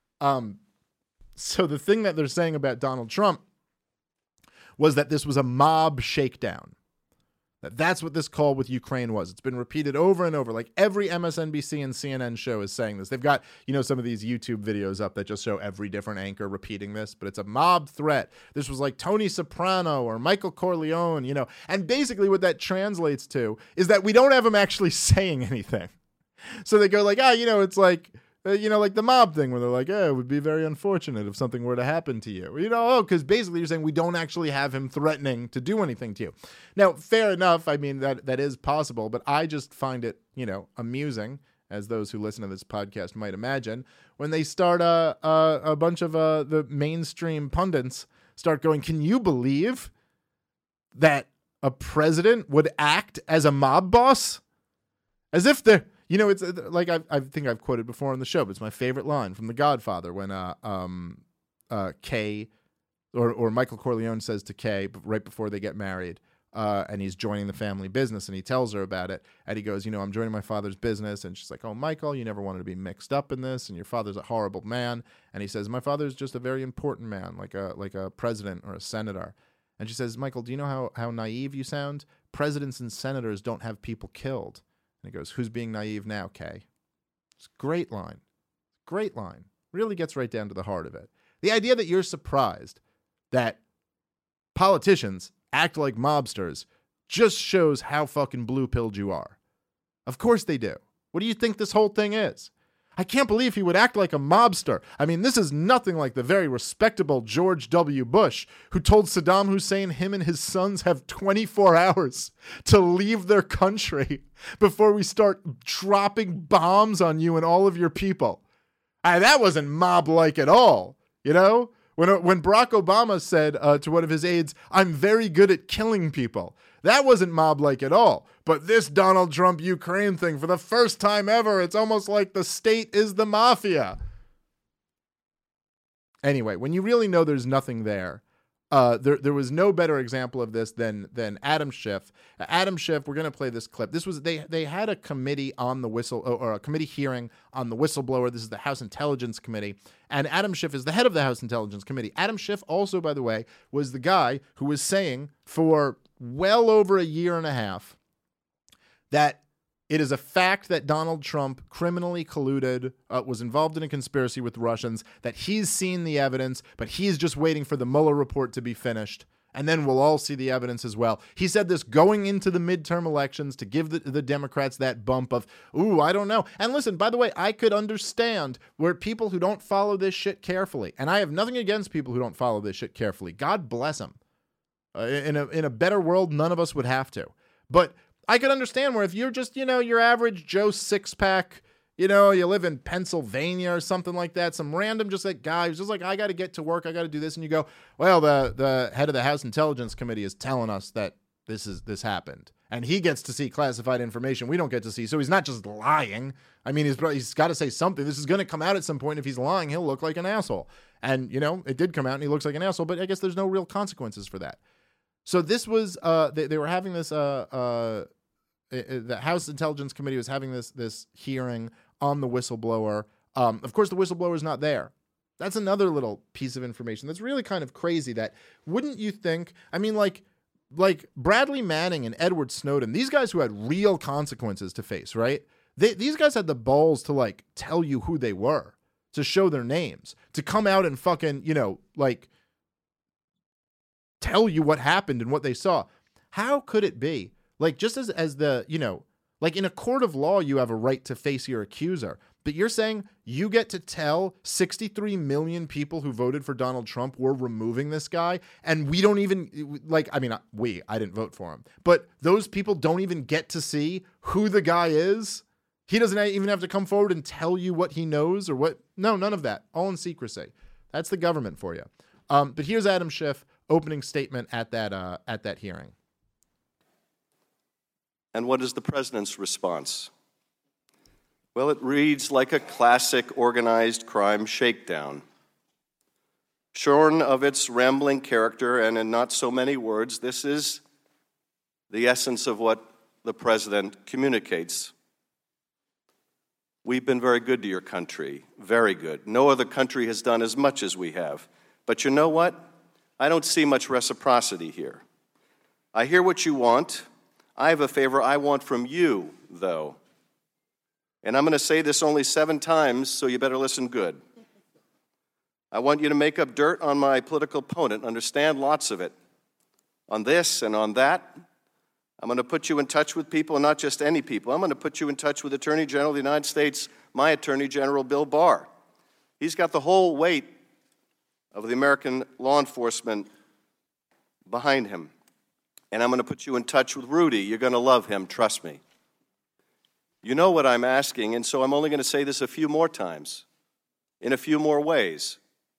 So the thing that they're saying about Donald Trump was that this was a mob shakedown. That's what this call with Ukraine was. It's been repeated over and over. Like every MSNBC and CNN show is saying this. They've got, some of these YouTube videos up that just show every different anchor repeating this, but it's a mob threat. This was like Tony Soprano or Michael Corleone, and basically what that translates to is that we don't have them actually saying anything. So they go like, it's like, like the mob thing where they're like, it would be very unfortunate if something were to happen to you. Because basically you're saying we don't actually have him threatening to do anything to you. Now, fair enough. I mean, that is possible, but I just find it, amusing, as those who listen to this podcast might imagine, when they start a bunch of the mainstream pundits start going, can you believe that a president would act as a mob boss? As if they're... it's like I think I've quoted before on the show, but it's my favorite line from The Godfather when Kay or Michael Corleone says to Kay right before they get married, and he's joining the family business, and he tells her about it, and he goes, I'm joining my father's business, and she's like, oh, Michael, you never wanted to be mixed up in this, and your father's a horrible man, and he says, my father's just a very important man, like a president or a senator, and she says, Michael, do you know how naive you sound? Presidents and senators don't have people killed. And he goes, who's being naive now, Kay? It's a great line. Great line. Really gets right down to the heart of it. The idea that you're surprised that politicians act like mobsters just shows how fucking blue-pilled you are. Of course they do. What do you think this whole thing is? I can't believe he would act like a mobster. I mean, this is nothing like the very respectable George W. Bush, who told Saddam Hussein him and his sons have 24 hours to leave their country before we start dropping bombs on you and all of your people. That wasn't mob-like at all, When Barack Obama said to one of his aides, I'm very good at killing people, that wasn't mob-like at all. But this Donald Trump Ukraine thing, for the first time ever, it's almost like the state is the mafia. Anyway, when you really know there's nothing there, there was no better example of this than Adam Schiff. Adam Schiff, we're going to play this clip. This was they had a committee on the or a committee hearing on the whistleblower. This is the House Intelligence Committee, and Adam Schiff is the head of the House Intelligence Committee. Adam Schiff also, by the way, was the guy who was saying for well over a year and a half that it is a fact that Donald Trump criminally colluded, was involved in a conspiracy with Russians, that he's seen the evidence, but he's just waiting for the Mueller report to be finished, and then we'll all see the evidence as well. He said this going into the midterm elections to give the Democrats that bump of, ooh, I don't know. And listen, by the way, I could understand where people who don't follow this shit carefully, and I have nothing against people who don't follow this shit carefully. God bless them. In a better world, none of us would have to. But I could understand where if you're just, your average Joe six-pack, you live in Pennsylvania or something like that, some random just like guy who's just like, I got to get to work, I got to do this. And you go, well, the head of the House Intelligence Committee is telling us that this happened. And he gets to see classified information we don't get to see. So he's not just lying. I mean, he's got to say something. This is going to come out at some point. If he's lying, he'll look like an asshole. And, it did come out and he looks like an asshole, but I guess there's no real consequences for that. So this was, they were having this, the House Intelligence Committee was having this hearing on the whistleblower. Of course, the whistleblower is not there. That's another little piece of information that's really kind of crazy that wouldn't you think, I mean, like Bradley Manning and Edward Snowden, these guys who had real consequences to face, right? These guys had the balls to tell you who they were, to show their names, to come out and fucking, tell you what happened and what they saw. How could it be? Just as the, in a court of law, you have a right to face your accuser, but you're saying you get to tell 63 million people who voted for Donald Trump we're removing this guy, and we don't even, I didn't vote for him, but those people don't even get to see who the guy is? He doesn't even have to come forward and tell you what he knows or what? No, none of that. All in secrecy. That's the government for you. But here's Adam Schiff opening statement at that hearing. And what is the president's response? Well, it reads like a classic organized crime shakedown. Shorn of its rambling character and in not so many words, this is the essence of what the president communicates. We've been very good to your country, very good. No other country has done as much as we have. But you know what? I don't see much reciprocity here. I hear what you want. I have a favor I want from you, though. And I'm going to say this only 7 times, so you better listen good. I want you to make up dirt on my political opponent, understand lots of it. On this and on that, I'm going to put you in touch with people, and not just any people. I'm going to put you in touch with Attorney General of the United States, my Attorney General, Bill Barr. He's got the whole weight of the American law enforcement behind him. And I'm going to put you in touch with Rudy. You're going to love him, trust me. You know what I'm asking, and so I'm only going to say this a few more times, in a few more ways.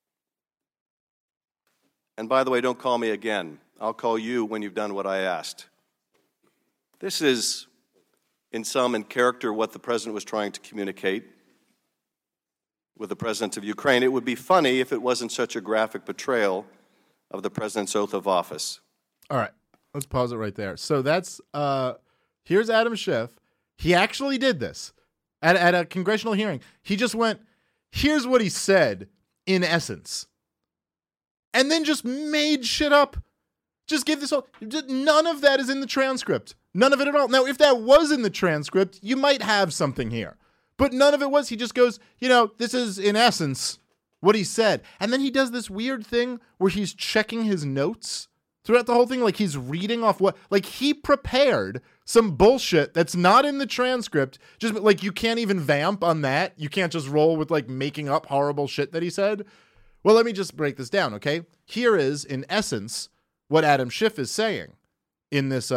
And by the way, don't call me again. I'll call you when you've done what I asked. This is, in character, what the president was trying to communicate with the president of Ukraine. It would be funny if it wasn't such a graphic portrayal of the president's oath of office. All right, let's pause it right there. So that's, here's Adam Schiff. He actually did this at a congressional hearing. He just went, here's what he said in essence. And then just made shit up. Just give this all. None of that is in the transcript. None of it at all. Now, if that was in the transcript, you might have something here. But none of it was. He just goes, this is in essence what he said. And then he does this weird thing where he's checking his notes throughout the whole thing. Like he's reading off like he prepared some bullshit that's not in the transcript. Just like you can't even vamp on that. You can't just roll with like making up horrible shit that he said. Well, let me just break this down, okay? Here is, in essence, what Adam Schiff is saying in this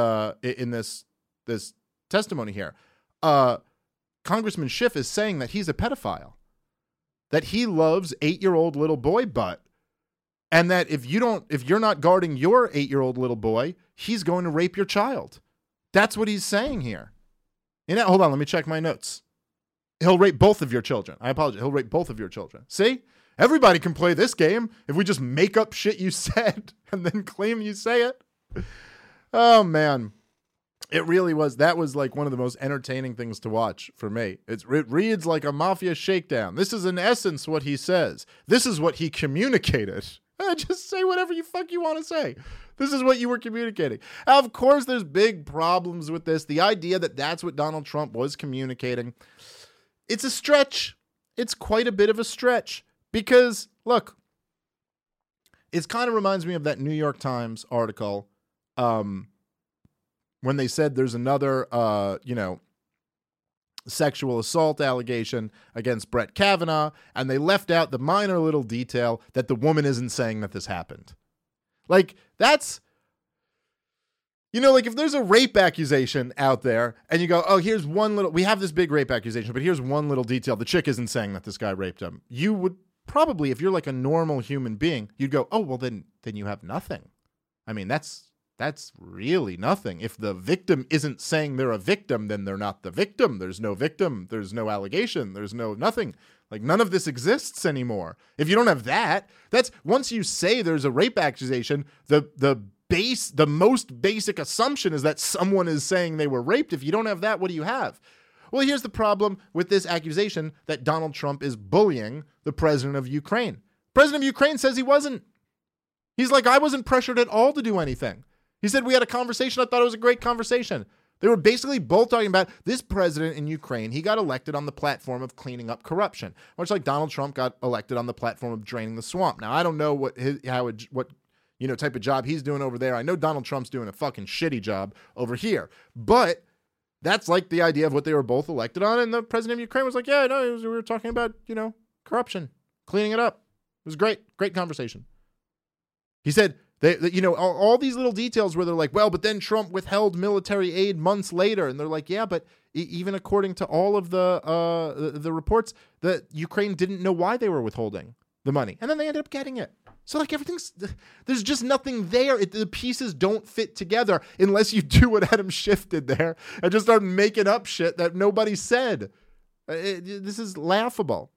testimony here. Congressman Schiff is saying that he's a pedophile, that he loves 8-year-old little boy butt, and that if you're not guarding your 8-year-old little boy, he's going to rape your child. That's what he's saying here. Hold on, let me check my notes. He'll rape both of your children. I apologize. He'll rape both of your children. See? Everybody can play this game if we just make up shit you said and then claim you say it. Oh, man. It really was. That was like one of the most entertaining things to watch for me. It reads like a mafia shakedown. This is in essence what he says. This is what he communicated. Just say whatever you want to say. This is what you were communicating. Of course, there's big problems with this. The idea that that's what Donald Trump was communicating. It's a stretch. It's quite a bit of a stretch. Because, look, it kind of reminds me of that New York Times article when they said there's another, sexual assault allegation against Brett Kavanaugh, and they left out the minor little detail that the woman isn't saying that this happened. Like, that's, like if there's a rape accusation out there and you go, oh, we have this big rape accusation, but here's one little detail. The chick isn't saying that this guy raped him. You would probably, if you're like a normal human being, you'd go, oh, well, then you have nothing. I mean, that's really nothing. If the victim isn't saying they're a victim, then they're not the victim. There's no victim. There's no allegation. There's no nothing. Like, none of this exists anymore. If you don't have that, that's once you say there's a rape accusation, the most basic assumption is that someone is saying they were raped. If you don't have that, what do you have? Well, here's the problem with this accusation that Donald Trump is bullying the president of Ukraine. The president of Ukraine says he wasn't. He's like, I wasn't pressured at all to do anything. He said we had a conversation. I thought it was a great conversation. They were basically both talking about this president in Ukraine. He got elected on the platform of cleaning up corruption, much like Donald Trump got elected on the platform of draining the swamp. Now, I don't know what type of job he's doing over there. I know Donald Trump's doing a fucking shitty job over here, but that's like the idea of what they were both elected on. And the president of Ukraine was like, yeah, no, we were talking about, corruption, cleaning it up. It was great conversation. He said, all these little details where they're like, well, but then Trump withheld military aid months later. And they're like, yeah, but even according to all of the reports, that Ukraine didn't know why they were withholding the money. And then they ended up getting it. So like there's just nothing there. The pieces don't fit together unless you do what Adam Schiff did there and just start making up shit that nobody said. This is laughable.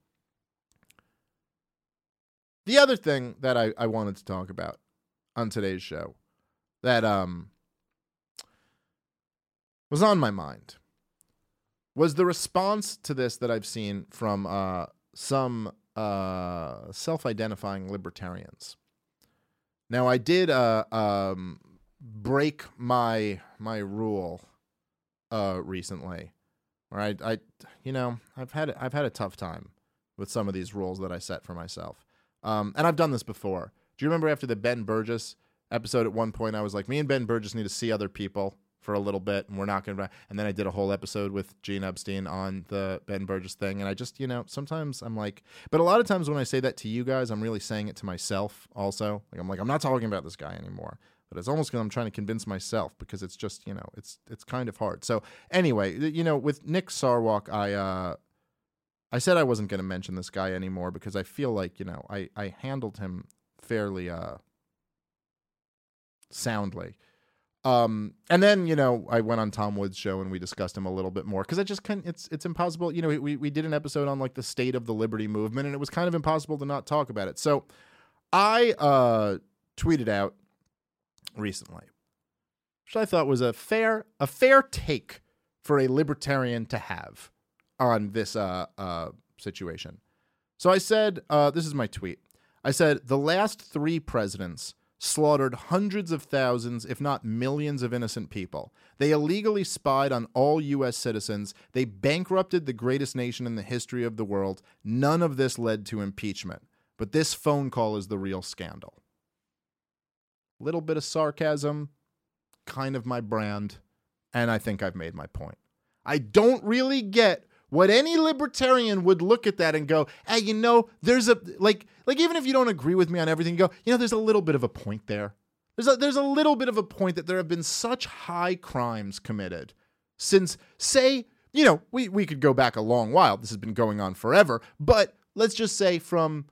The other thing that I wanted to talk about on today's show that was on my mind was the response to this that I've seen from some self-identifying libertarians. Now, I did break my rule recently, where I've had a tough time with some of these rules that I set for myself. And I've done this before. Do you remember after the Ben Burgess episode at one point, I was like, me and Ben Burgess need to see other people for a little bit, and we're not going to, and then I did a whole episode with Gene Epstein on the Ben Burgess thing, and I just, sometimes I'm like, but a lot of times when I say that to you guys, I'm really saying it to myself also. Like, I'm not talking about this guy anymore, but it's almost because I'm trying to convince myself, because it's just, it's kind of hard. So anyway, with Nick Sarwark, I said I wasn't going to mention this guy anymore because I feel like, I handled him fairly soundly. And then, I went on Tom Woods' show and we discussed him a little bit more because I just couldn't, it's impossible. We did an episode on like the state of the liberty movement, and it was kind of impossible to not talk about it. So I tweeted out recently, which I thought was a fair take for a libertarian to have on this situation. So I said, this is my tweet. I said, the last 3 presidents slaughtered hundreds of thousands, if not millions, of innocent people. They illegally spied on all U.S. citizens. They bankrupted the greatest nation in the history of the world. None of this led to impeachment. But this phone call is the real scandal. Little bit of sarcasm, kind of my brand, and I think I've made my point. I don't really get what any libertarian would look at that and go, hey, there's a, like even if you don't agree with me on everything, you go, there's a little bit of a point there. There's a little bit of a point that there have been such high crimes committed since, say, we could go back a long while. This has been going on forever, but let's just say from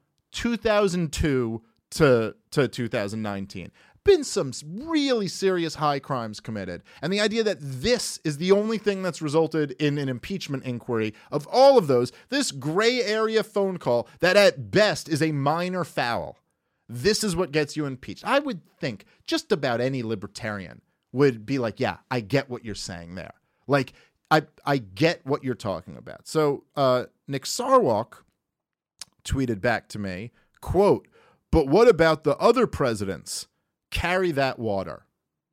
2002 to 2019. Been some really serious high crimes committed. And the idea that this is the only thing that's resulted in an impeachment inquiry of all of those, this gray area phone call that at best is a minor foul, this is what gets you impeached. I would think just about any libertarian would be like, yeah, I get what you're saying there. Like, I get what you're talking about. So Nick Sarwark tweeted back to me, quote, but what about the other presidents? Carry that water.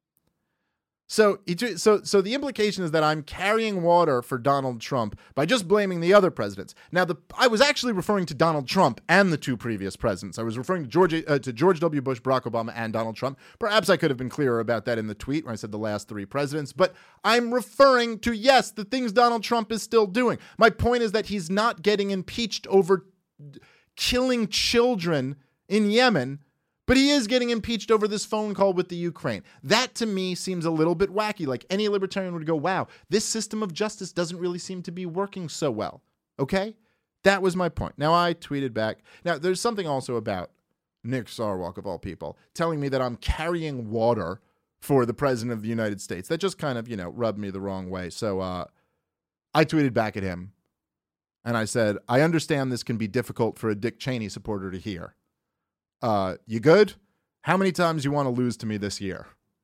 So the implication is that I'm carrying water for Donald Trump by just blaming the other presidents. Now, I was actually referring to Donald Trump and the 2 previous presidents. I was referring to George W. Bush, Barack Obama, and Donald Trump. Perhaps I could have been clearer about that in the tweet where I said the last 3 presidents. But I'm referring to, yes, the things Donald Trump is still doing. My point is that he's not getting impeached over killing children in Yemen, but he is getting impeached over this phone call with the Ukraine. That, to me, seems a little bit wacky. Like, any libertarian would go, wow, this system of justice doesn't really seem to be working so well. Okay? That was my point. Now, I tweeted back. Now, there's something also about Nick Sarwark, of all people, telling me that I'm carrying water for the president of the United States. That just kind of, rubbed me the wrong way. So I tweeted back at him, and I said, I understand this can be difficult for a Dick Cheney supporter to hear. You good? How many times you want to lose to me this year?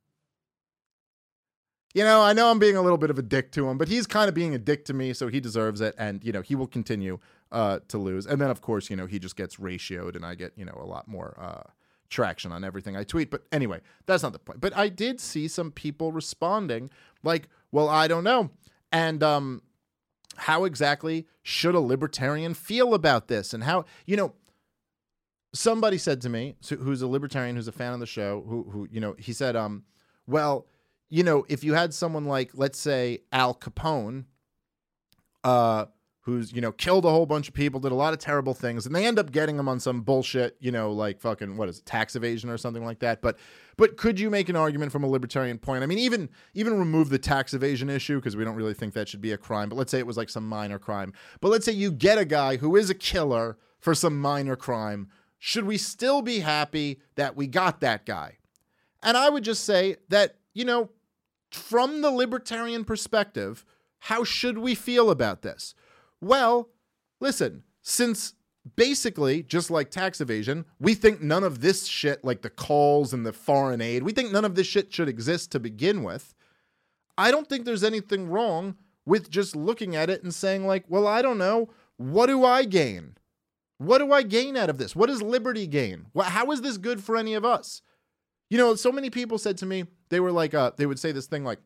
I know I'm being a little bit of a dick to him, but he's kind of being a dick to me, so he deserves it, and, he will continue to lose. And then, of course, he just gets ratioed, and I get, a lot more traction on everything I tweet. But anyway, that's not the point. But I did see some people responding like, well, I don't know. And how exactly should a libertarian feel about this? And how, somebody said to me, who's a libertarian, who's a fan of the show, who he said, well, if you had someone like, let's say, Al Capone, who's, killed a whole bunch of people, did a lot of terrible things, and they end up getting him on some bullshit, like fucking, what is it, tax evasion or something like that. But could you make an argument from a libertarian point? I mean, even remove the tax evasion issue, because we don't really think that should be a crime, but let's say it was like some minor crime. But let's say you get a guy who is a killer for some minor crime. Should we still be happy that we got that guy? And I would just say that, from the libertarian perspective, how should we feel about this? Well, listen, since basically, just like tax evasion, we think none of this shit, like the calls and the foreign aid, we think none of this shit should exist to begin with. I don't think there's anything wrong with just looking at it and saying like, well, I don't know, what do I gain? What do I gain out of this? What does liberty gain? How is this good for any of us? So many people said to me, they were like, they would say this thing like,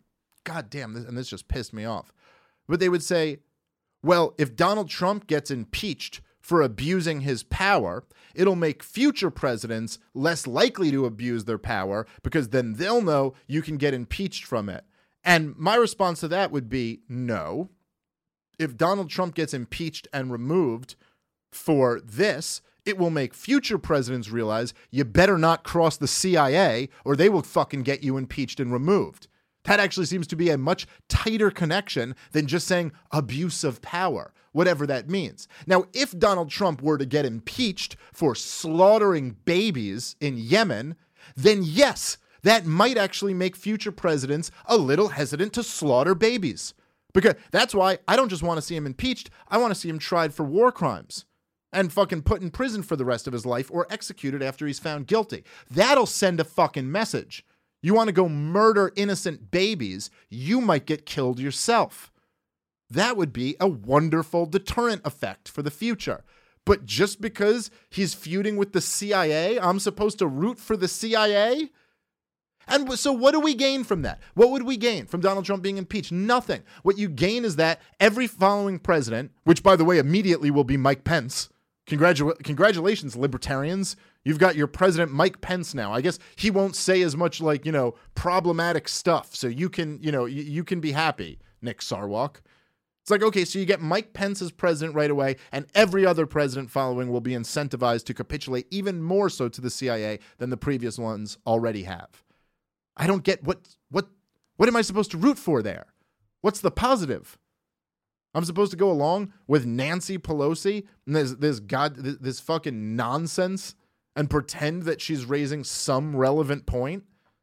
God damn, this just pissed me off. But they would say, well, if Donald Trump gets impeached for abusing his power, it'll make future presidents less likely to abuse their power because then they'll know you can get impeached from it. And my response to that would be no. If Donald Trump gets impeached and removed for this, it will make future presidents realize you better not cross the CIA or they will fucking get you impeached and removed. That actually seems to be a much tighter connection than just saying abuse of power, whatever that means. Now, if Donald Trump were to get impeached for slaughtering babies in Yemen, then yes, that might actually make future presidents a little hesitant to slaughter babies. Because that's why I don't just want to see him impeached. I want to see him tried for war crimes and fucking put in prison for the rest of his life or executed after he's found guilty. That'll send a fucking message. You want to go murder innocent babies, you might get killed yourself. That would be a wonderful deterrent effect for the future. But just because he's feuding with the CIA, I'm supposed to root for the CIA? And so what do we gain from that? What would we gain from Donald Trump being impeached? Nothing. What you gain is that every following president, which by the way immediately will be Mike Pence. Congratulations, libertarians. You've got your president Mike Pence now. I guess he won't say as much like, problematic stuff. So you can, you can be happy, Nick Sarwark. It's like, okay, so you get Mike Pence as president right away, and every other president following will be incentivized to capitulate even more so to the CIA than the previous ones already have. I don't get what am I supposed to root for there? What's the positive? I'm supposed to go along with Nancy Pelosi and this fucking nonsense and pretend that she's raising some relevant point?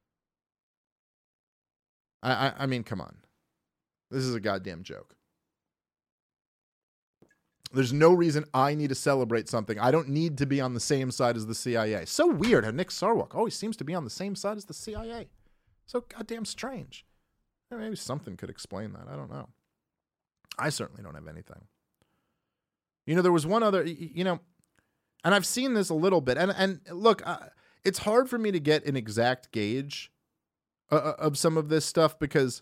I mean, come on. This is a goddamn joke. There's no reason I need to celebrate something. I don't need to be on the same side as the CIA. So weird how Nick Sarwark always seems to be on the same side as the CIA. So goddamn strange. Maybe something could explain that. I don't know. I certainly don't have anything. There was one other, and I've seen this a little bit. And look, it's hard for me to get an exact gauge of some of this stuff because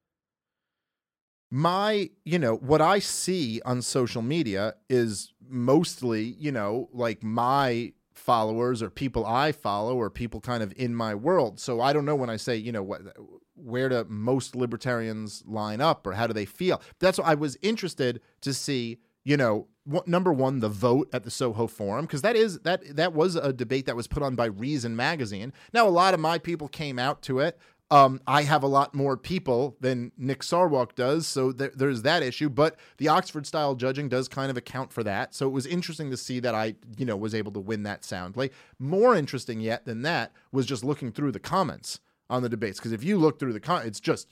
what I see on social media is mostly, like my followers or people I follow or people kind of in my world. So I don't know when I say, where do most libertarians line up or how do they feel? That's why I was interested to see, number one, the vote at the Soho Forum, because that was a debate that was put on by Reason Magazine. Now, a lot of my people came out to it. I have a lot more people than Nick Sarwark does, so there's that issue. But the Oxford-style judging does kind of account for that. So it was interesting to see that I, was able to win that soundly. More interesting yet than that was just looking through the comments on the debates. Because if you look through the comments, it's just,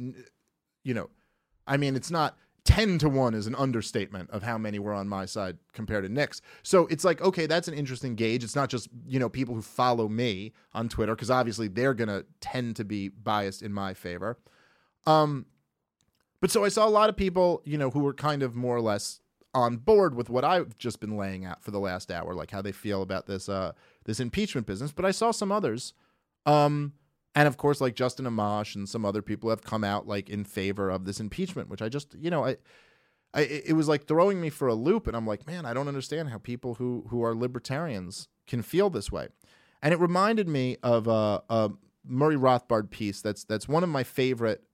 I mean, it's not 10-1 is an understatement of how many were on my side compared to Nick's. So it's like, okay, that's an interesting gauge. It's not just, people who follow me on Twitter, because obviously they're going to tend to be biased in my favor. But so I saw a lot of people, who were kind of more or less on board with what I've just been laying out for the last hour, like how they feel about this impeachment business. But I saw some others, and of course, like Justin Amash and some other people have come out like in favor of this impeachment, which I just, it was like throwing me for a loop. And I'm like, man, I don't understand how people who are libertarians can feel this way. And it reminded me of a Murray Rothbard piece. That's one of my favorite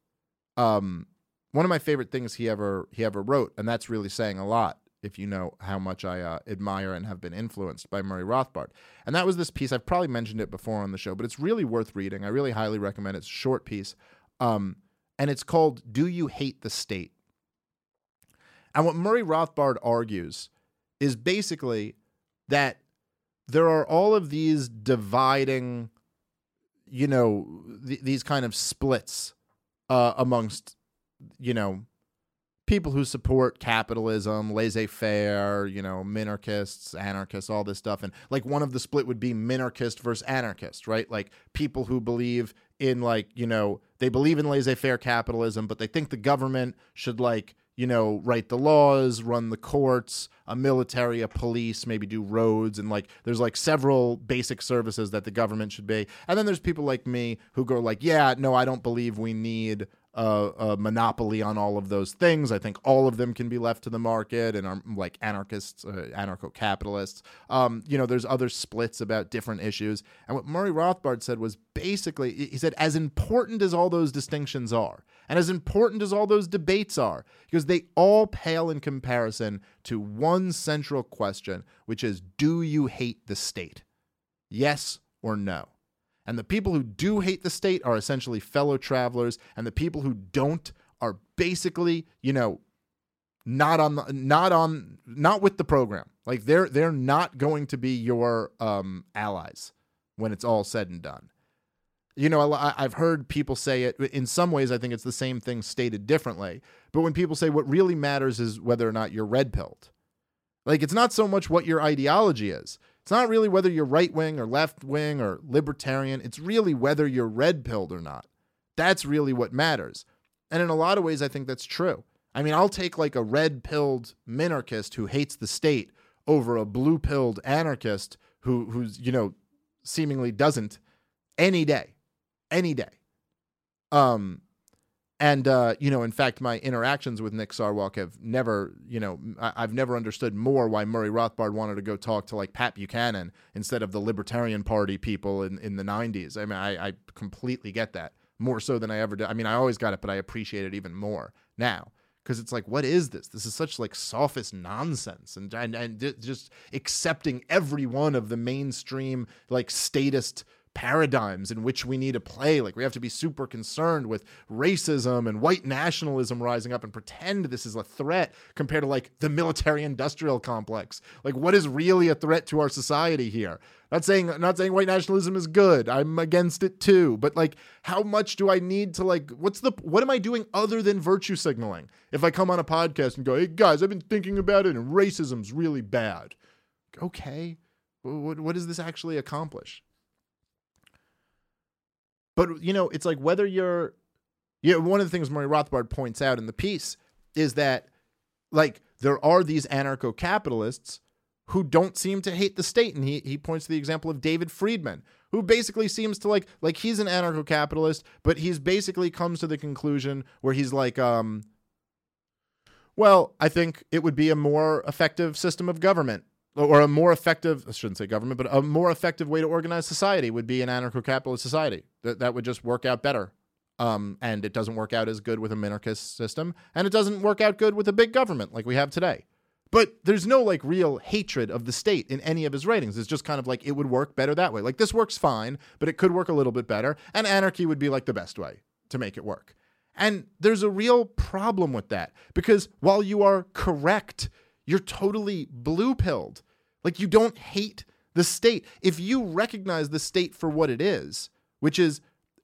things he ever wrote. And that's really saying a lot, if you know how much I admire and have been influenced by Murray Rothbard. And that was this piece. I've probably mentioned it before on the show, but it's really worth reading. I really highly recommend it. It's a short piece. And it's called, Do You Hate the State? And what Murray Rothbard argues is basically that there are all of these dividing, these kind of splits amongst, people who support capitalism, laissez-faire, minarchists, anarchists, all this stuff. And like one of the split would be minarchist versus anarchist, right? Like people who believe in they believe in laissez-faire capitalism, but they think the government should write the laws, run the courts, a military, a police, maybe do roads. And there's several basic services that the government should be. And then there's people like me who go yeah, no, I don't believe we need a monopoly on all of those things. I think all of them can be left to the market and are like anarchists, anarcho-capitalists. There's other splits about different issues. And what Murray Rothbard said was basically, he said, as important as all those distinctions are, and as important as all those debates are, because they all pale in comparison to one central question, which is, do you hate the state? Yes or no? And the people who do hate the state are essentially fellow travelers, and the people who don't are basically, not with the program. Like they're not going to be your allies when it's all said and done. I've heard people say it in some ways. I think it's the same thing stated differently. But when people say what really matters is whether or not you're red-pilled, like it's not so much what your ideology is. It's not really whether you're right-wing or left-wing or libertarian. It's really whether you're red-pilled or not. That's really what matters. And in a lot of ways, I think that's true. I mean, I'll take like a red-pilled minarchist who hates the state over a blue-pilled anarchist who's seemingly doesn't any day. In fact, my interactions with Nick Sarwark have never, I've never understood more why Murray Rothbard wanted to go talk to like Pat Buchanan instead of the Libertarian Party people in the 90s. I mean, I completely get that more so than I ever did. I mean, I always got it, but I appreciate it even more now because it's like, what is this? This is such like sophist nonsense and just accepting every one of the mainstream like statist paradigms in which we need to play. Like we have to be super concerned with racism and white nationalism rising up and pretend this is a threat compared to like the military industrial complex. Like what is really a threat to our society here? Not saying white nationalism is good. I'm against it too. But like how much do I need to like, what am I doing other than virtue signaling? If I come on a podcast and go, hey guys, I've been thinking about it and racism's really bad. Okay. What does this actually accomplish? But, it's like whether you're, one of the things Murray Rothbard points out in the piece is that, like, there are these anarcho-capitalists who don't seem to hate the state. And he points to the example of David Friedman, who basically seems to like he's an anarcho-capitalist, but he's basically comes to the conclusion where he's like, well, I think it would be a more effective system of government. Or a more effective, I shouldn't say government, but a more effective way to organize society would be an anarcho-capitalist society. That would just work out better. And it doesn't work out as good with a minarchist system. And it doesn't work out good with a big government like we have today. But there's no like real hatred of the state in any of his writings. It's just kind of like it would work better that way. Like this works fine, but it could work a little bit better. And anarchy would be like the best way to make it work. And there's a real problem with that because while you are correct, you're totally blue-pilled. Like you don't hate the state. If you recognize the state for what it is, which is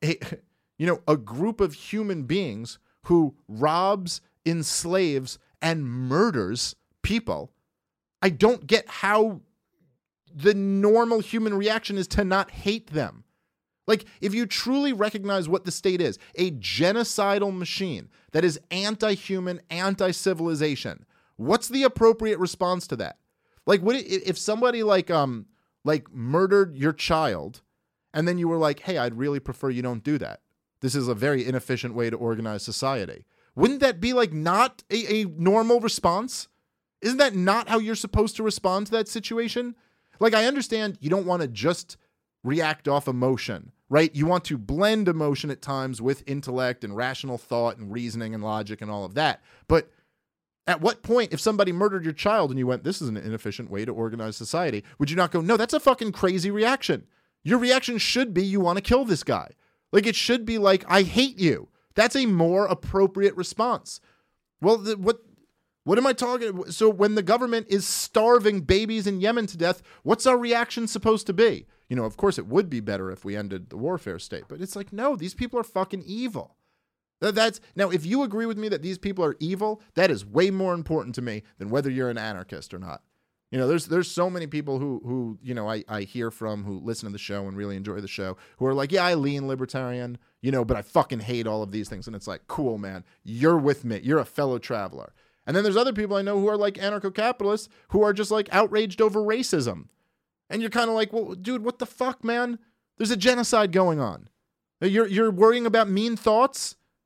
a group of human beings who robs, enslaves, and murders people, I don't get how the normal human reaction is to not hate them. Like, if you truly recognize what the state is, a genocidal machine that is anti-human, anti-civilization, what's the appropriate response to that? Like, what if somebody like murdered your child, and then you were like, "Hey, I'd really prefer you don't do that. This is a very inefficient way to organize society." Wouldn't that be like not a normal response? Isn't that not how you're supposed to respond to that situation? Like, I understand you don't want to just react off emotion, right? You want to blend emotion at times with intellect and rational thought and reasoning and logic and all of that, but at what point, if somebody murdered your child and you went, this is an inefficient way to organize society, would you not go, no, that's a fucking crazy reaction. Your reaction should be you want to kill this guy. Like it should be like, I hate you. That's a more appropriate response. Well, what am I talking about? So when the government is starving babies in Yemen to death, what's our reaction supposed to be? Of course it would be better if we ended the warfare state, but it's like, no, these people are fucking evil. Now, if you agree with me that these people are evil, that is way more important to me than whether you're an anarchist or not. There's so many people who I hear from who listen to the show and really enjoy the show who are like, yeah, I lean libertarian, but I fucking hate all of these things. And it's like, cool, man, you're with me. You're a fellow traveler. And then there's other people I know who are like anarcho-capitalists who are just like outraged over racism. And you're kind of like, well, dude, what the fuck, man? There's a genocide going on. You're worrying about mean thoughts?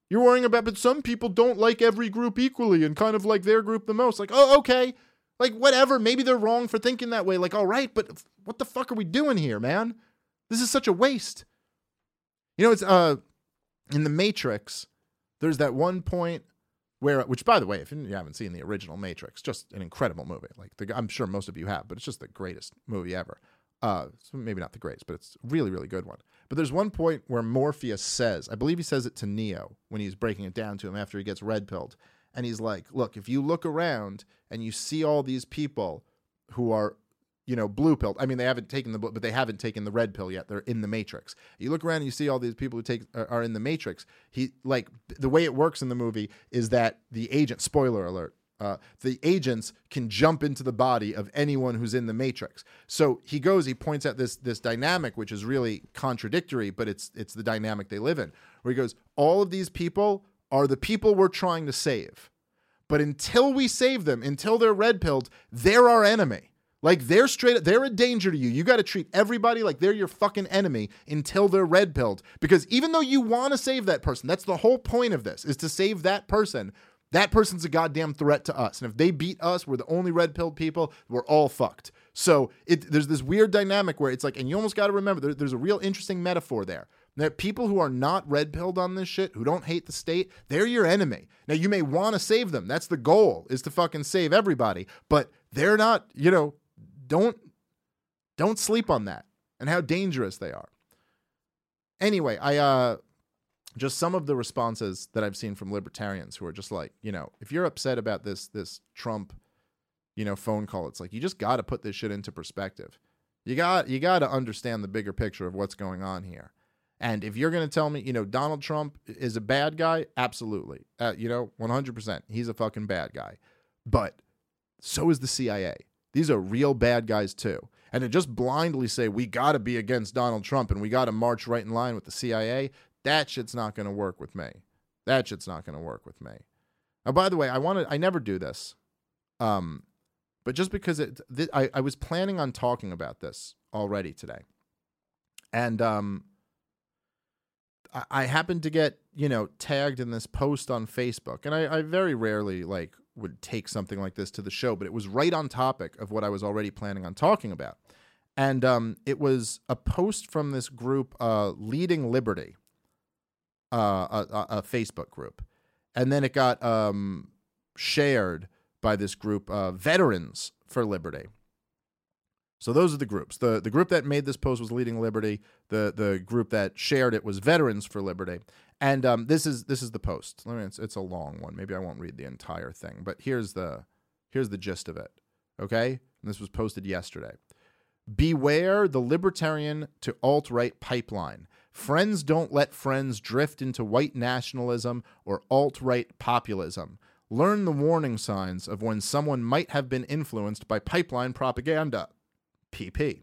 You're worrying about, but some people don't like every group equally and kind of like their group the most. Like, oh, okay. Like, whatever. Maybe they're wrong for thinking that way. Like, all right, but what the fuck are we doing here, man? This is such a waste. You know, it's in The Matrix, there's that one point where, which, by the way, if you haven't seen the original Matrix, just an incredible movie. Like, I'm sure most of you have, but it's just the greatest movie ever. So maybe not the greatest, but it's a really, really good one. But there's one point where Morpheus says, I believe he says it to Neo when he's breaking it down to him after he gets red-pilled. And he's like, look, if you look around and you see all these people who are, you know, blue-pilled. I mean, they haven't taken the blue, but they haven't taken the red pill yet. They're in the Matrix. You look around and you see all these people who are in the Matrix. The way it works in the movie is that the agent, spoiler alert, the agents can jump into the body of anyone who's in the Matrix. So he points out this dynamic, which is really contradictory, but it's the dynamic they live in, where he goes, all of these people are the people we're trying to save. But until we save them, until they're red-pilled, they're our enemy. Like, they're a danger to you. You got to treat everybody like they're your fucking enemy until they're red-pilled. Because even though you want to save that person, that's the whole point of this, is to save that person. That person's a goddamn threat to us. And if they beat us, we're the only red-pilled people, we're all fucked. So there's this weird dynamic where it's like, and you almost got to remember, there's a real interesting metaphor there. That people who are not red-pilled on this shit, who don't hate the state, they're your enemy. Now, you may want to save them. That's the goal, is to fucking save everybody. But they're not, you know, don't sleep on that and how dangerous they are. Anyway, just some of the responses that I've seen from libertarians who are just like, you know, if you're upset about this Trump, you know, phone call, it's like, you just got to put this shit into perspective. You got to understand the bigger picture of what's going on here. And if you're going to tell me, you know, Donald Trump is a bad guy, absolutely. 100%. He's a fucking bad guy. But so is the CIA. These are real bad guys too. And to just blindly say, we got to be against Donald Trump and we got to march right in line with the CIA, that shit's not going to work with me. That shit's not going to work with me. Now, by the way, I never do this. But just because I was planning on talking about this already today. And I happened to get, you know, tagged in this post on Facebook. And I very rarely would take something like this to the show, but it was right on topic of what I was already planning on talking about. And it was a post from this group, Leading Liberty, a Facebook group. And then it got shared by this group, Veterans for Liberty. So those are the groups. The group that made this post was Leading Liberty. The group that shared it was Veterans for Liberty. And this is the post. It's a long one. Maybe I won't read the entire thing, but here's the gist of it. Okay? And this was posted yesterday. Beware the libertarian to alt-right pipeline. Friends don't let friends drift into white nationalism or alt-right populism. Learn the warning signs of when someone might have been influenced by pipeline propaganda. PP.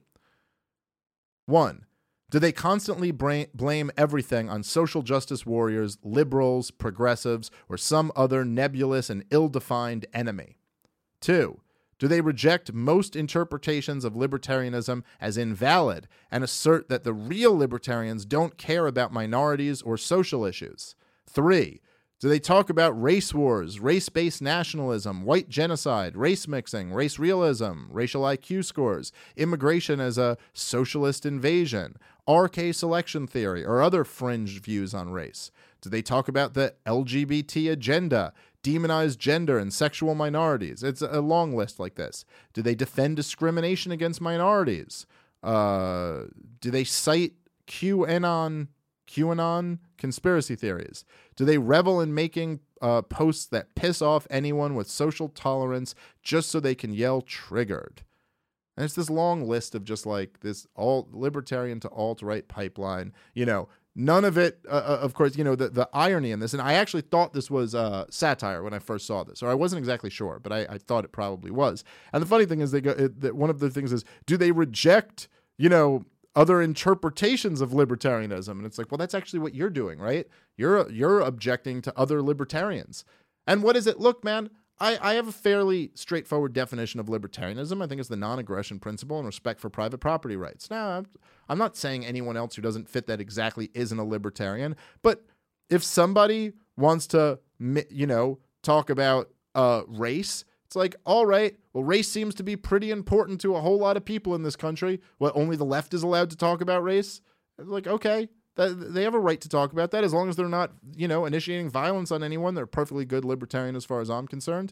1. Do they constantly blame everything on social justice warriors, liberals, progressives, or some other nebulous and ill-defined enemy? 2. Do they reject most interpretations of libertarianism as invalid and assert that the real libertarians don't care about minorities or social issues? 3. Do they talk about race wars, race-based nationalism, white genocide, race mixing, race realism, racial IQ scores, immigration as a socialist invasion, RK selection theory, or other fringe views on race? Do they talk about the LGBT agenda, demonize gender and sexual minorities? It's a long list like this. Do they defend discrimination against minorities? Do they cite QAnon conspiracy theories? Do they revel in making posts that piss off anyone with social tolerance just so they can yell triggered? And it's this long list of just like this all libertarian to alt-right pipeline. You know, none of it, of course, you know, the irony in this, and I actually thought this was satire when I first saw this, or I wasn't exactly sure, but I thought it probably was. And the funny thing is one of the things is, do they reject, you know, other interpretations of libertarianism? And it's like, well, that's actually what you're doing, right? You're objecting to other libertarians. And what is it? Look, man, I have a fairly straightforward definition of libertarianism. I think it's the non-aggression principle and respect for private property rights. Now, I'm not saying anyone else who doesn't fit that exactly isn't a libertarian, but if somebody wants to, talk about race, it's like, all right, well, race seems to be pretty important to a whole lot of people in this country. What, only the left is allowed to talk about race? Like, okay, they have a right to talk about that as long as they're not, initiating violence on anyone. They're perfectly good libertarian as far as I'm concerned.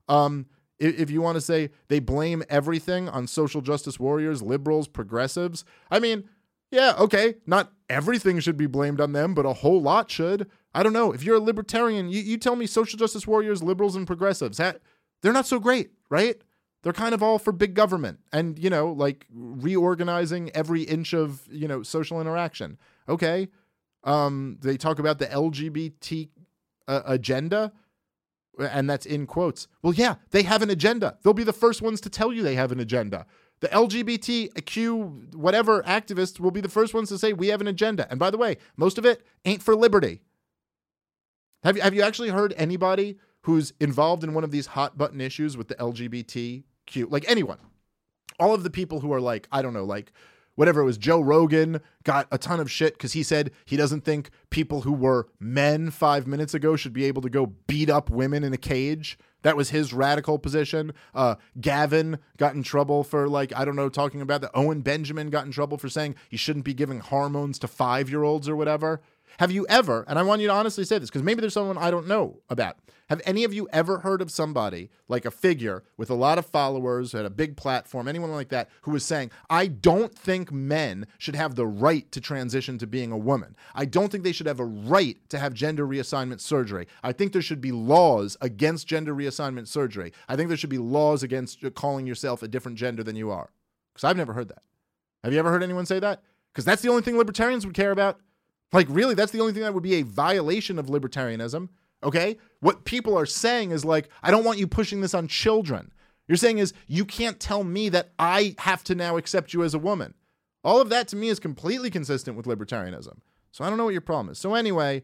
If you want to say they blame everything on social justice warriors, liberals, progressives, I mean, yeah, okay, not everything should be blamed on them, but a whole lot should. I don't know. If you're a libertarian, you tell me social justice warriors, liberals, and progressives, they're not so great, right? They're kind of all for big government and, like reorganizing every inch of, social interaction. Okay. They talk about the LGBT agenda, and that's in quotes. Well, yeah, they have an agenda. They'll be the first ones to tell you they have an agenda. The LGBTQ whatever activists will be the first ones to say we have an agenda. And by the way, most of it ain't for liberty. Have you actually heard anybody who's involved in one of these hot button issues with the LGBTQ, like anyone? All of the people who are like, I don't know, like whatever it was, Joe Rogan got a ton of shit because he said he doesn't think people who were men 5 minutes ago should be able to go beat up women in a cage. That was his radical position. Gavin got in trouble for, talking about that. Owen Benjamin got in trouble for saying you shouldn't be giving hormones to 5-year-olds or whatever. Have you ever, and I want you to honestly say this because maybe there's someone I don't know about. Have any of you ever heard of somebody, like a figure with a lot of followers, had a big platform, anyone like that, who was saying, I don't think men should have the right to transition to being a woman. I don't think they should have a right to have gender reassignment surgery. I think there should be laws against gender reassignment surgery. I think there should be laws against calling yourself a different gender than you are. Because I've never heard that. Have you ever heard anyone say that? Because that's the only thing libertarians would care about. Like, really, that's the only thing that would be a violation of libertarianism, okay? What people are saying is like, I don't want you pushing this on children. You're saying is, you can't tell me that I have to now accept you as a woman. All of that to me is completely consistent with libertarianism. So I don't know what your problem is. So anyway,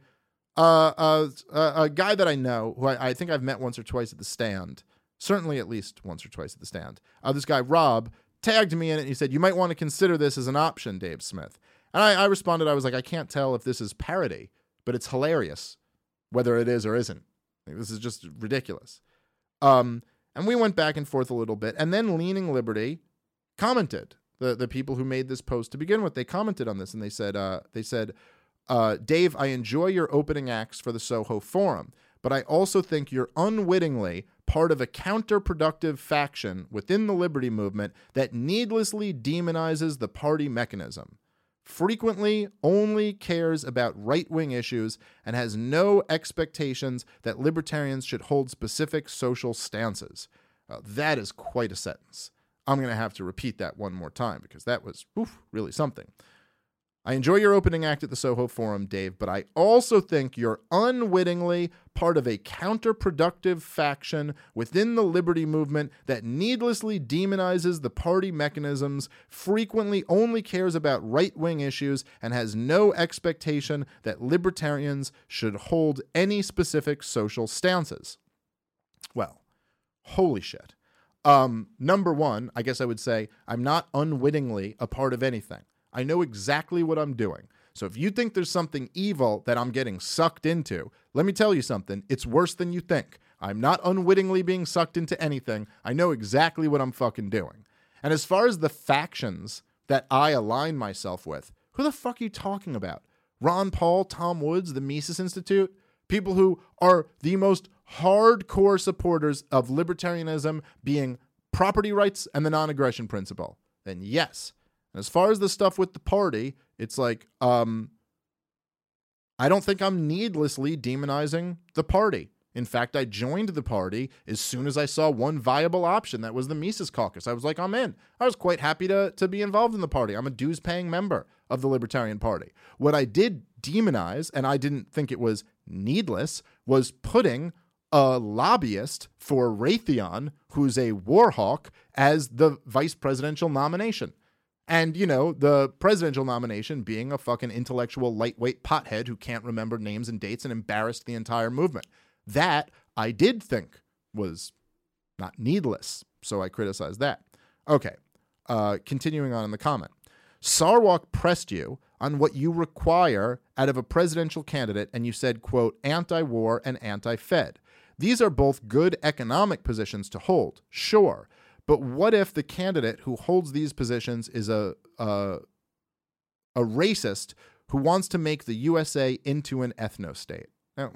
a guy that I know, who I think I've met once or twice at the stand, certainly at least once or twice at the stand, this guy, Rob, tagged me in it and he said, you might want to consider this as an option, Dave Smith. And I responded, I was like, I can't tell if this is parody, but it's hilarious, whether it is or isn't. Like, this is just ridiculous. And we went back and forth a little bit, and then Leaning Liberty commented. The people who made this post to begin with, they commented on this, and they said, Dave, I enjoy your opening acts for the Soho Forum, but I also think you're unwittingly part of a counterproductive faction within the Liberty movement that needlessly demonizes the party mechanism, frequently only cares about right-wing issues, and has no expectations that libertarians should hold specific social stances. That is quite a sentence. I'm going to have to repeat that one more time because that was really something. I enjoy your opening act at the Soho Forum, Dave, but I also think you're unwittingly part of a counterproductive faction within the Liberty movement that needlessly demonizes the party mechanisms, frequently only cares about right-wing issues, and has no expectation that libertarians should hold any specific social stances. Well, holy shit. Number one, I guess I would say I'm not unwittingly a part of anything. I know exactly what I'm doing. So if you think there's something evil that I'm getting sucked into, let me tell you something. It's worse than you think. I'm not unwittingly being sucked into anything. I know exactly what I'm fucking doing. And as far as the factions that I align myself with, who the fuck are you talking about? Ron Paul, Tom Woods, the Mises Institute? People who are the most hardcore supporters of libertarianism being property rights and the non-aggression principle. Then yes. And as far as the stuff with the party, it's like, I don't think I'm needlessly demonizing the party. In fact, I joined the party as soon as I saw one viable option. That was the Mises Caucus. I was like, I'm in. I was quite happy to be involved in the party. I'm a dues-paying member of the Libertarian Party. What I did demonize, and I didn't think it was needless, was putting a lobbyist for Raytheon, who's a war hawk, as the vice presidential nomination. And, the presidential nomination being a fucking intellectual lightweight pothead who can't remember names and dates and embarrassed the entire movement. That I did think was not needless, so I criticized that. Okay, continuing on in the comment. Sarwalk pressed you on what you require out of a presidential candidate, and you said, quote, anti-war and anti-Fed. These are both good economic positions to hold, sure. But what if the candidate who holds these positions is a racist who wants to make the USA into an ethno-state? Now,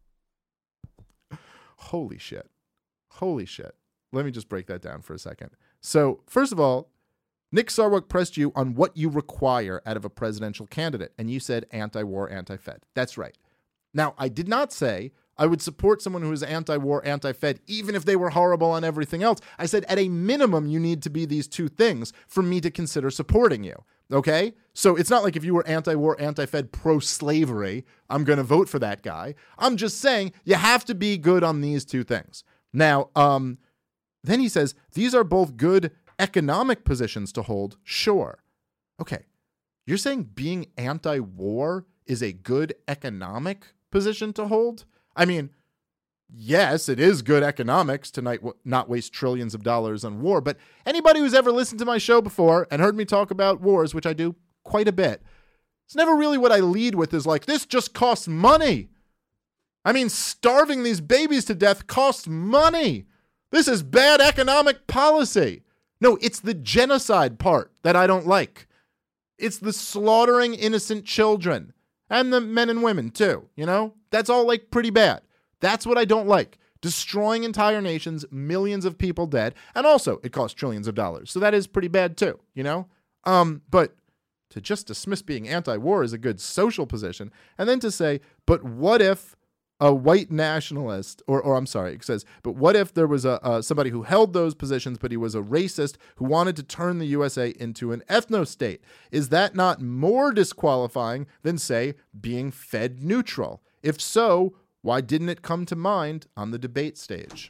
holy shit. Holy shit. Let me just break that down for a second. So, first of all, Nick Sarwark pressed you on what you require out of a presidential candidate, and you said anti-war, anti-Fed. That's right. Now, I did not say I would support someone who is anti-war, anti-Fed, even if they were horrible on everything else. I said at a minimum, you need to be these two things for me to consider supporting you. Okay? So it's not like if you were anti-war, anti-Fed, pro-slavery, I'm going to vote for that guy. I'm just saying you have to be good on these two things. Now, then he says, these are both good economic positions to hold, sure. Okay. You're saying being anti-war is a good economic position to hold? I mean, yes, it is good economics to not waste trillions of dollars on war, but anybody who's ever listened to my show before and heard me talk about wars, which I do quite a bit, it's never really what I lead with is like, this just costs money. I mean, starving these babies to death costs money. This is bad economic policy. No, it's the genocide part that I don't like. It's the slaughtering innocent children and the men and women too, you know? That's all like pretty bad. That's what I don't like. Destroying entire nations, millions of people dead, and also it costs trillions of dollars. So that is pretty bad too, you know? But to just dismiss being anti-war is a good social position, and then to say, but what if a white nationalist, or I'm sorry, it says, but what if there was somebody who held those positions, but he was a racist who wanted to turn the USA into an ethno-state? Is that not more disqualifying than, say, being Fed neutral? If so, why didn't it come to mind on the debate stage?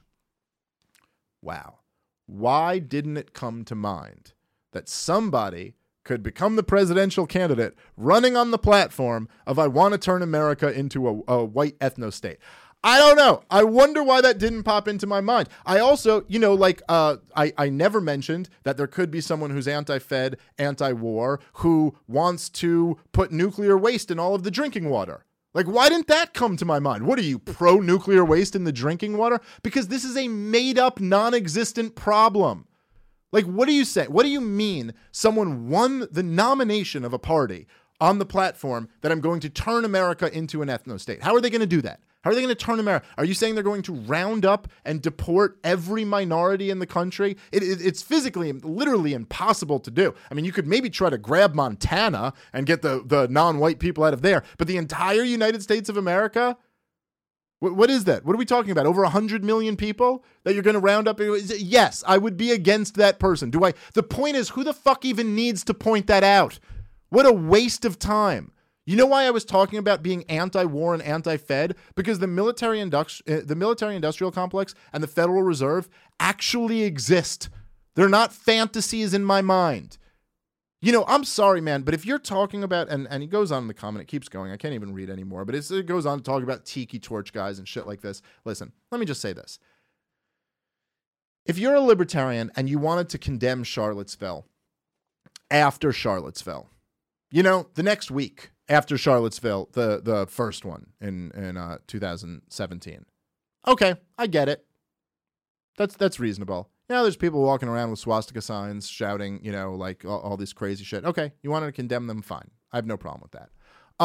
Wow. Why didn't it come to mind that somebody could become the presidential candidate running on the platform of I want to turn America into a white ethno-state? I don't know. I wonder why that didn't pop into my mind. I also, I never mentioned that there could be someone who's anti-Fed, anti-war, who wants to put nuclear waste in all of the drinking water. Like, why didn't that come to my mind? What are you, pro-nuclear waste in the drinking water? Because this is a made-up, non-existent problem. Like, what do you say? What do you mean someone won the nomination of a party on the platform that I'm going to turn America into an ethno-state? How are they going to do that? How are they going to turn America? Are you saying they're going to round up and deport every minority in the country? It's physically, literally impossible to do. I mean, you could maybe try to grab Montana and get the non-white people out of there, but the entire United States of America? What is that? What are we talking about? Over 100 million people that you're going to round up? Yes, I would be against that person. The point is, who the fuck even needs to point that out? What a waste of time. You know why I was talking about being anti-war and anti-Fed? Because the military-industrial complex and the Federal Reserve actually exist. They're not fantasies in my mind. You know, I'm sorry, man, but if you're talking about, and he goes on in the comment, it keeps going, I can't even read anymore, but it goes on to talk about tiki torch guys and shit like this. Listen, let me just say this. If you're a libertarian and you wanted to condemn Charlottesville after Charlottesville, you know, the next week after Charlottesville, the first one in 2017, okay, I get it. That's reasonable. Yeah, there's people walking around with swastika signs shouting, you know, like all this crazy shit. Okay, you wanted to condemn them, fine. I have no problem with that.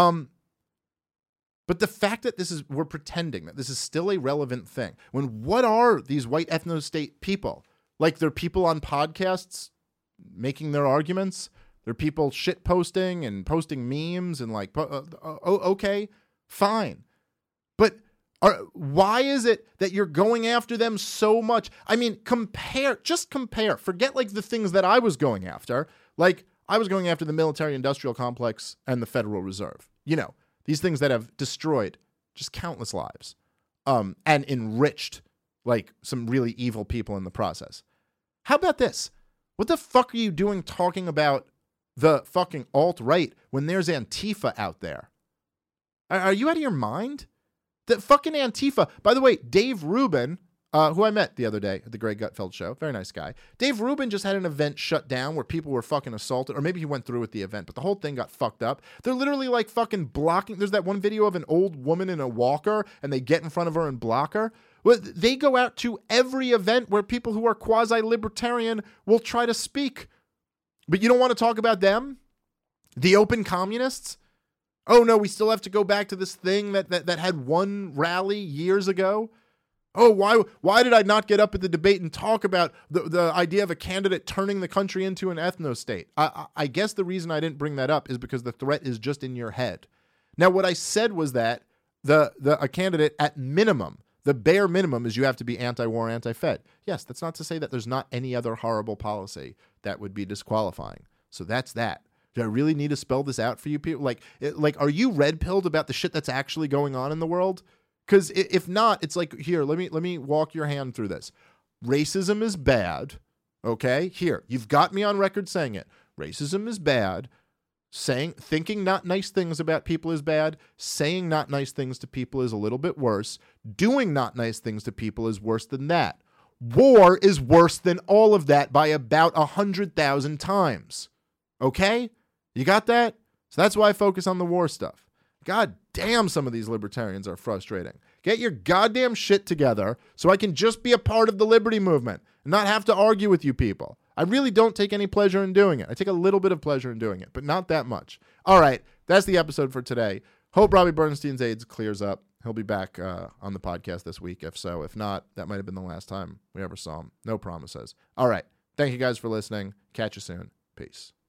But the fact that we're pretending that this is still a relevant thing, when what are these white ethno-state people? Like, they're people on podcasts making their arguments? They're people shit posting and posting memes and like, okay, fine. But why is it that you're going after them so much? I mean, compare. Forget like the things that I was going after. Like, I was going after the military-industrial complex and the Federal Reserve. You know, these things that have destroyed just countless lives and enriched like some really evil people in the process. How about this? What the fuck are you doing talking about the fucking alt-right when there's Antifa out there? Are you out of your mind? The fucking Antifa, by the way, Dave Rubin who I met the other day at the Greg Gutfeld show. Very nice guy. Dave Rubin just had an event shut down where people were fucking assaulted, or maybe he went through with the event, but the whole thing got fucked up. They're literally like fucking blocking. There's that one video of an old woman in a walker and they get in front of her and block her. Well, they go out to every event where people who are quasi-libertarian will try to speak. But you don't want to talk about them? The open communists? Oh no, we still have to go back to this thing that had one rally years ago. Oh, why did I not get up at the debate and talk about the idea of a candidate turning the country into an ethno-state? I guess the reason I didn't bring that up is because the threat is just in your head. Now, what I said was that a candidate at minimum, the bare minimum is you have to be anti-war, anti-Fed. Yes, that's not to say that there's not any other horrible policy that would be disqualifying. So that's that. Do I really need to spell this out for you people? Like, are you red-pilled about the shit that's actually going on in the world? Because if not, it's like, here, let me walk your hand through this. Racism is bad, okay? Here, you've got me on record saying it. Racism is bad. Thinking not nice things about people is bad. Saying not nice things to people is a little bit worse. Doing not nice things to people is worse than that. War is worse than all of that by about 100,000 times. Okay? You got that? So that's why I focus on the war stuff. God damn, some of these libertarians are frustrating. Get your goddamn shit together so I can just be a part of the liberty movement and not have to argue with you people. I really don't take any pleasure in doing it. I take a little bit of pleasure in doing it, but not that much. All right, that's the episode for today. Hope Robbie Bernstein's AIDS clears up. He'll be back on the podcast this week, if so. If not, that might have been the last time we ever saw him. No promises. All right, thank you guys for listening. Catch you soon. Peace.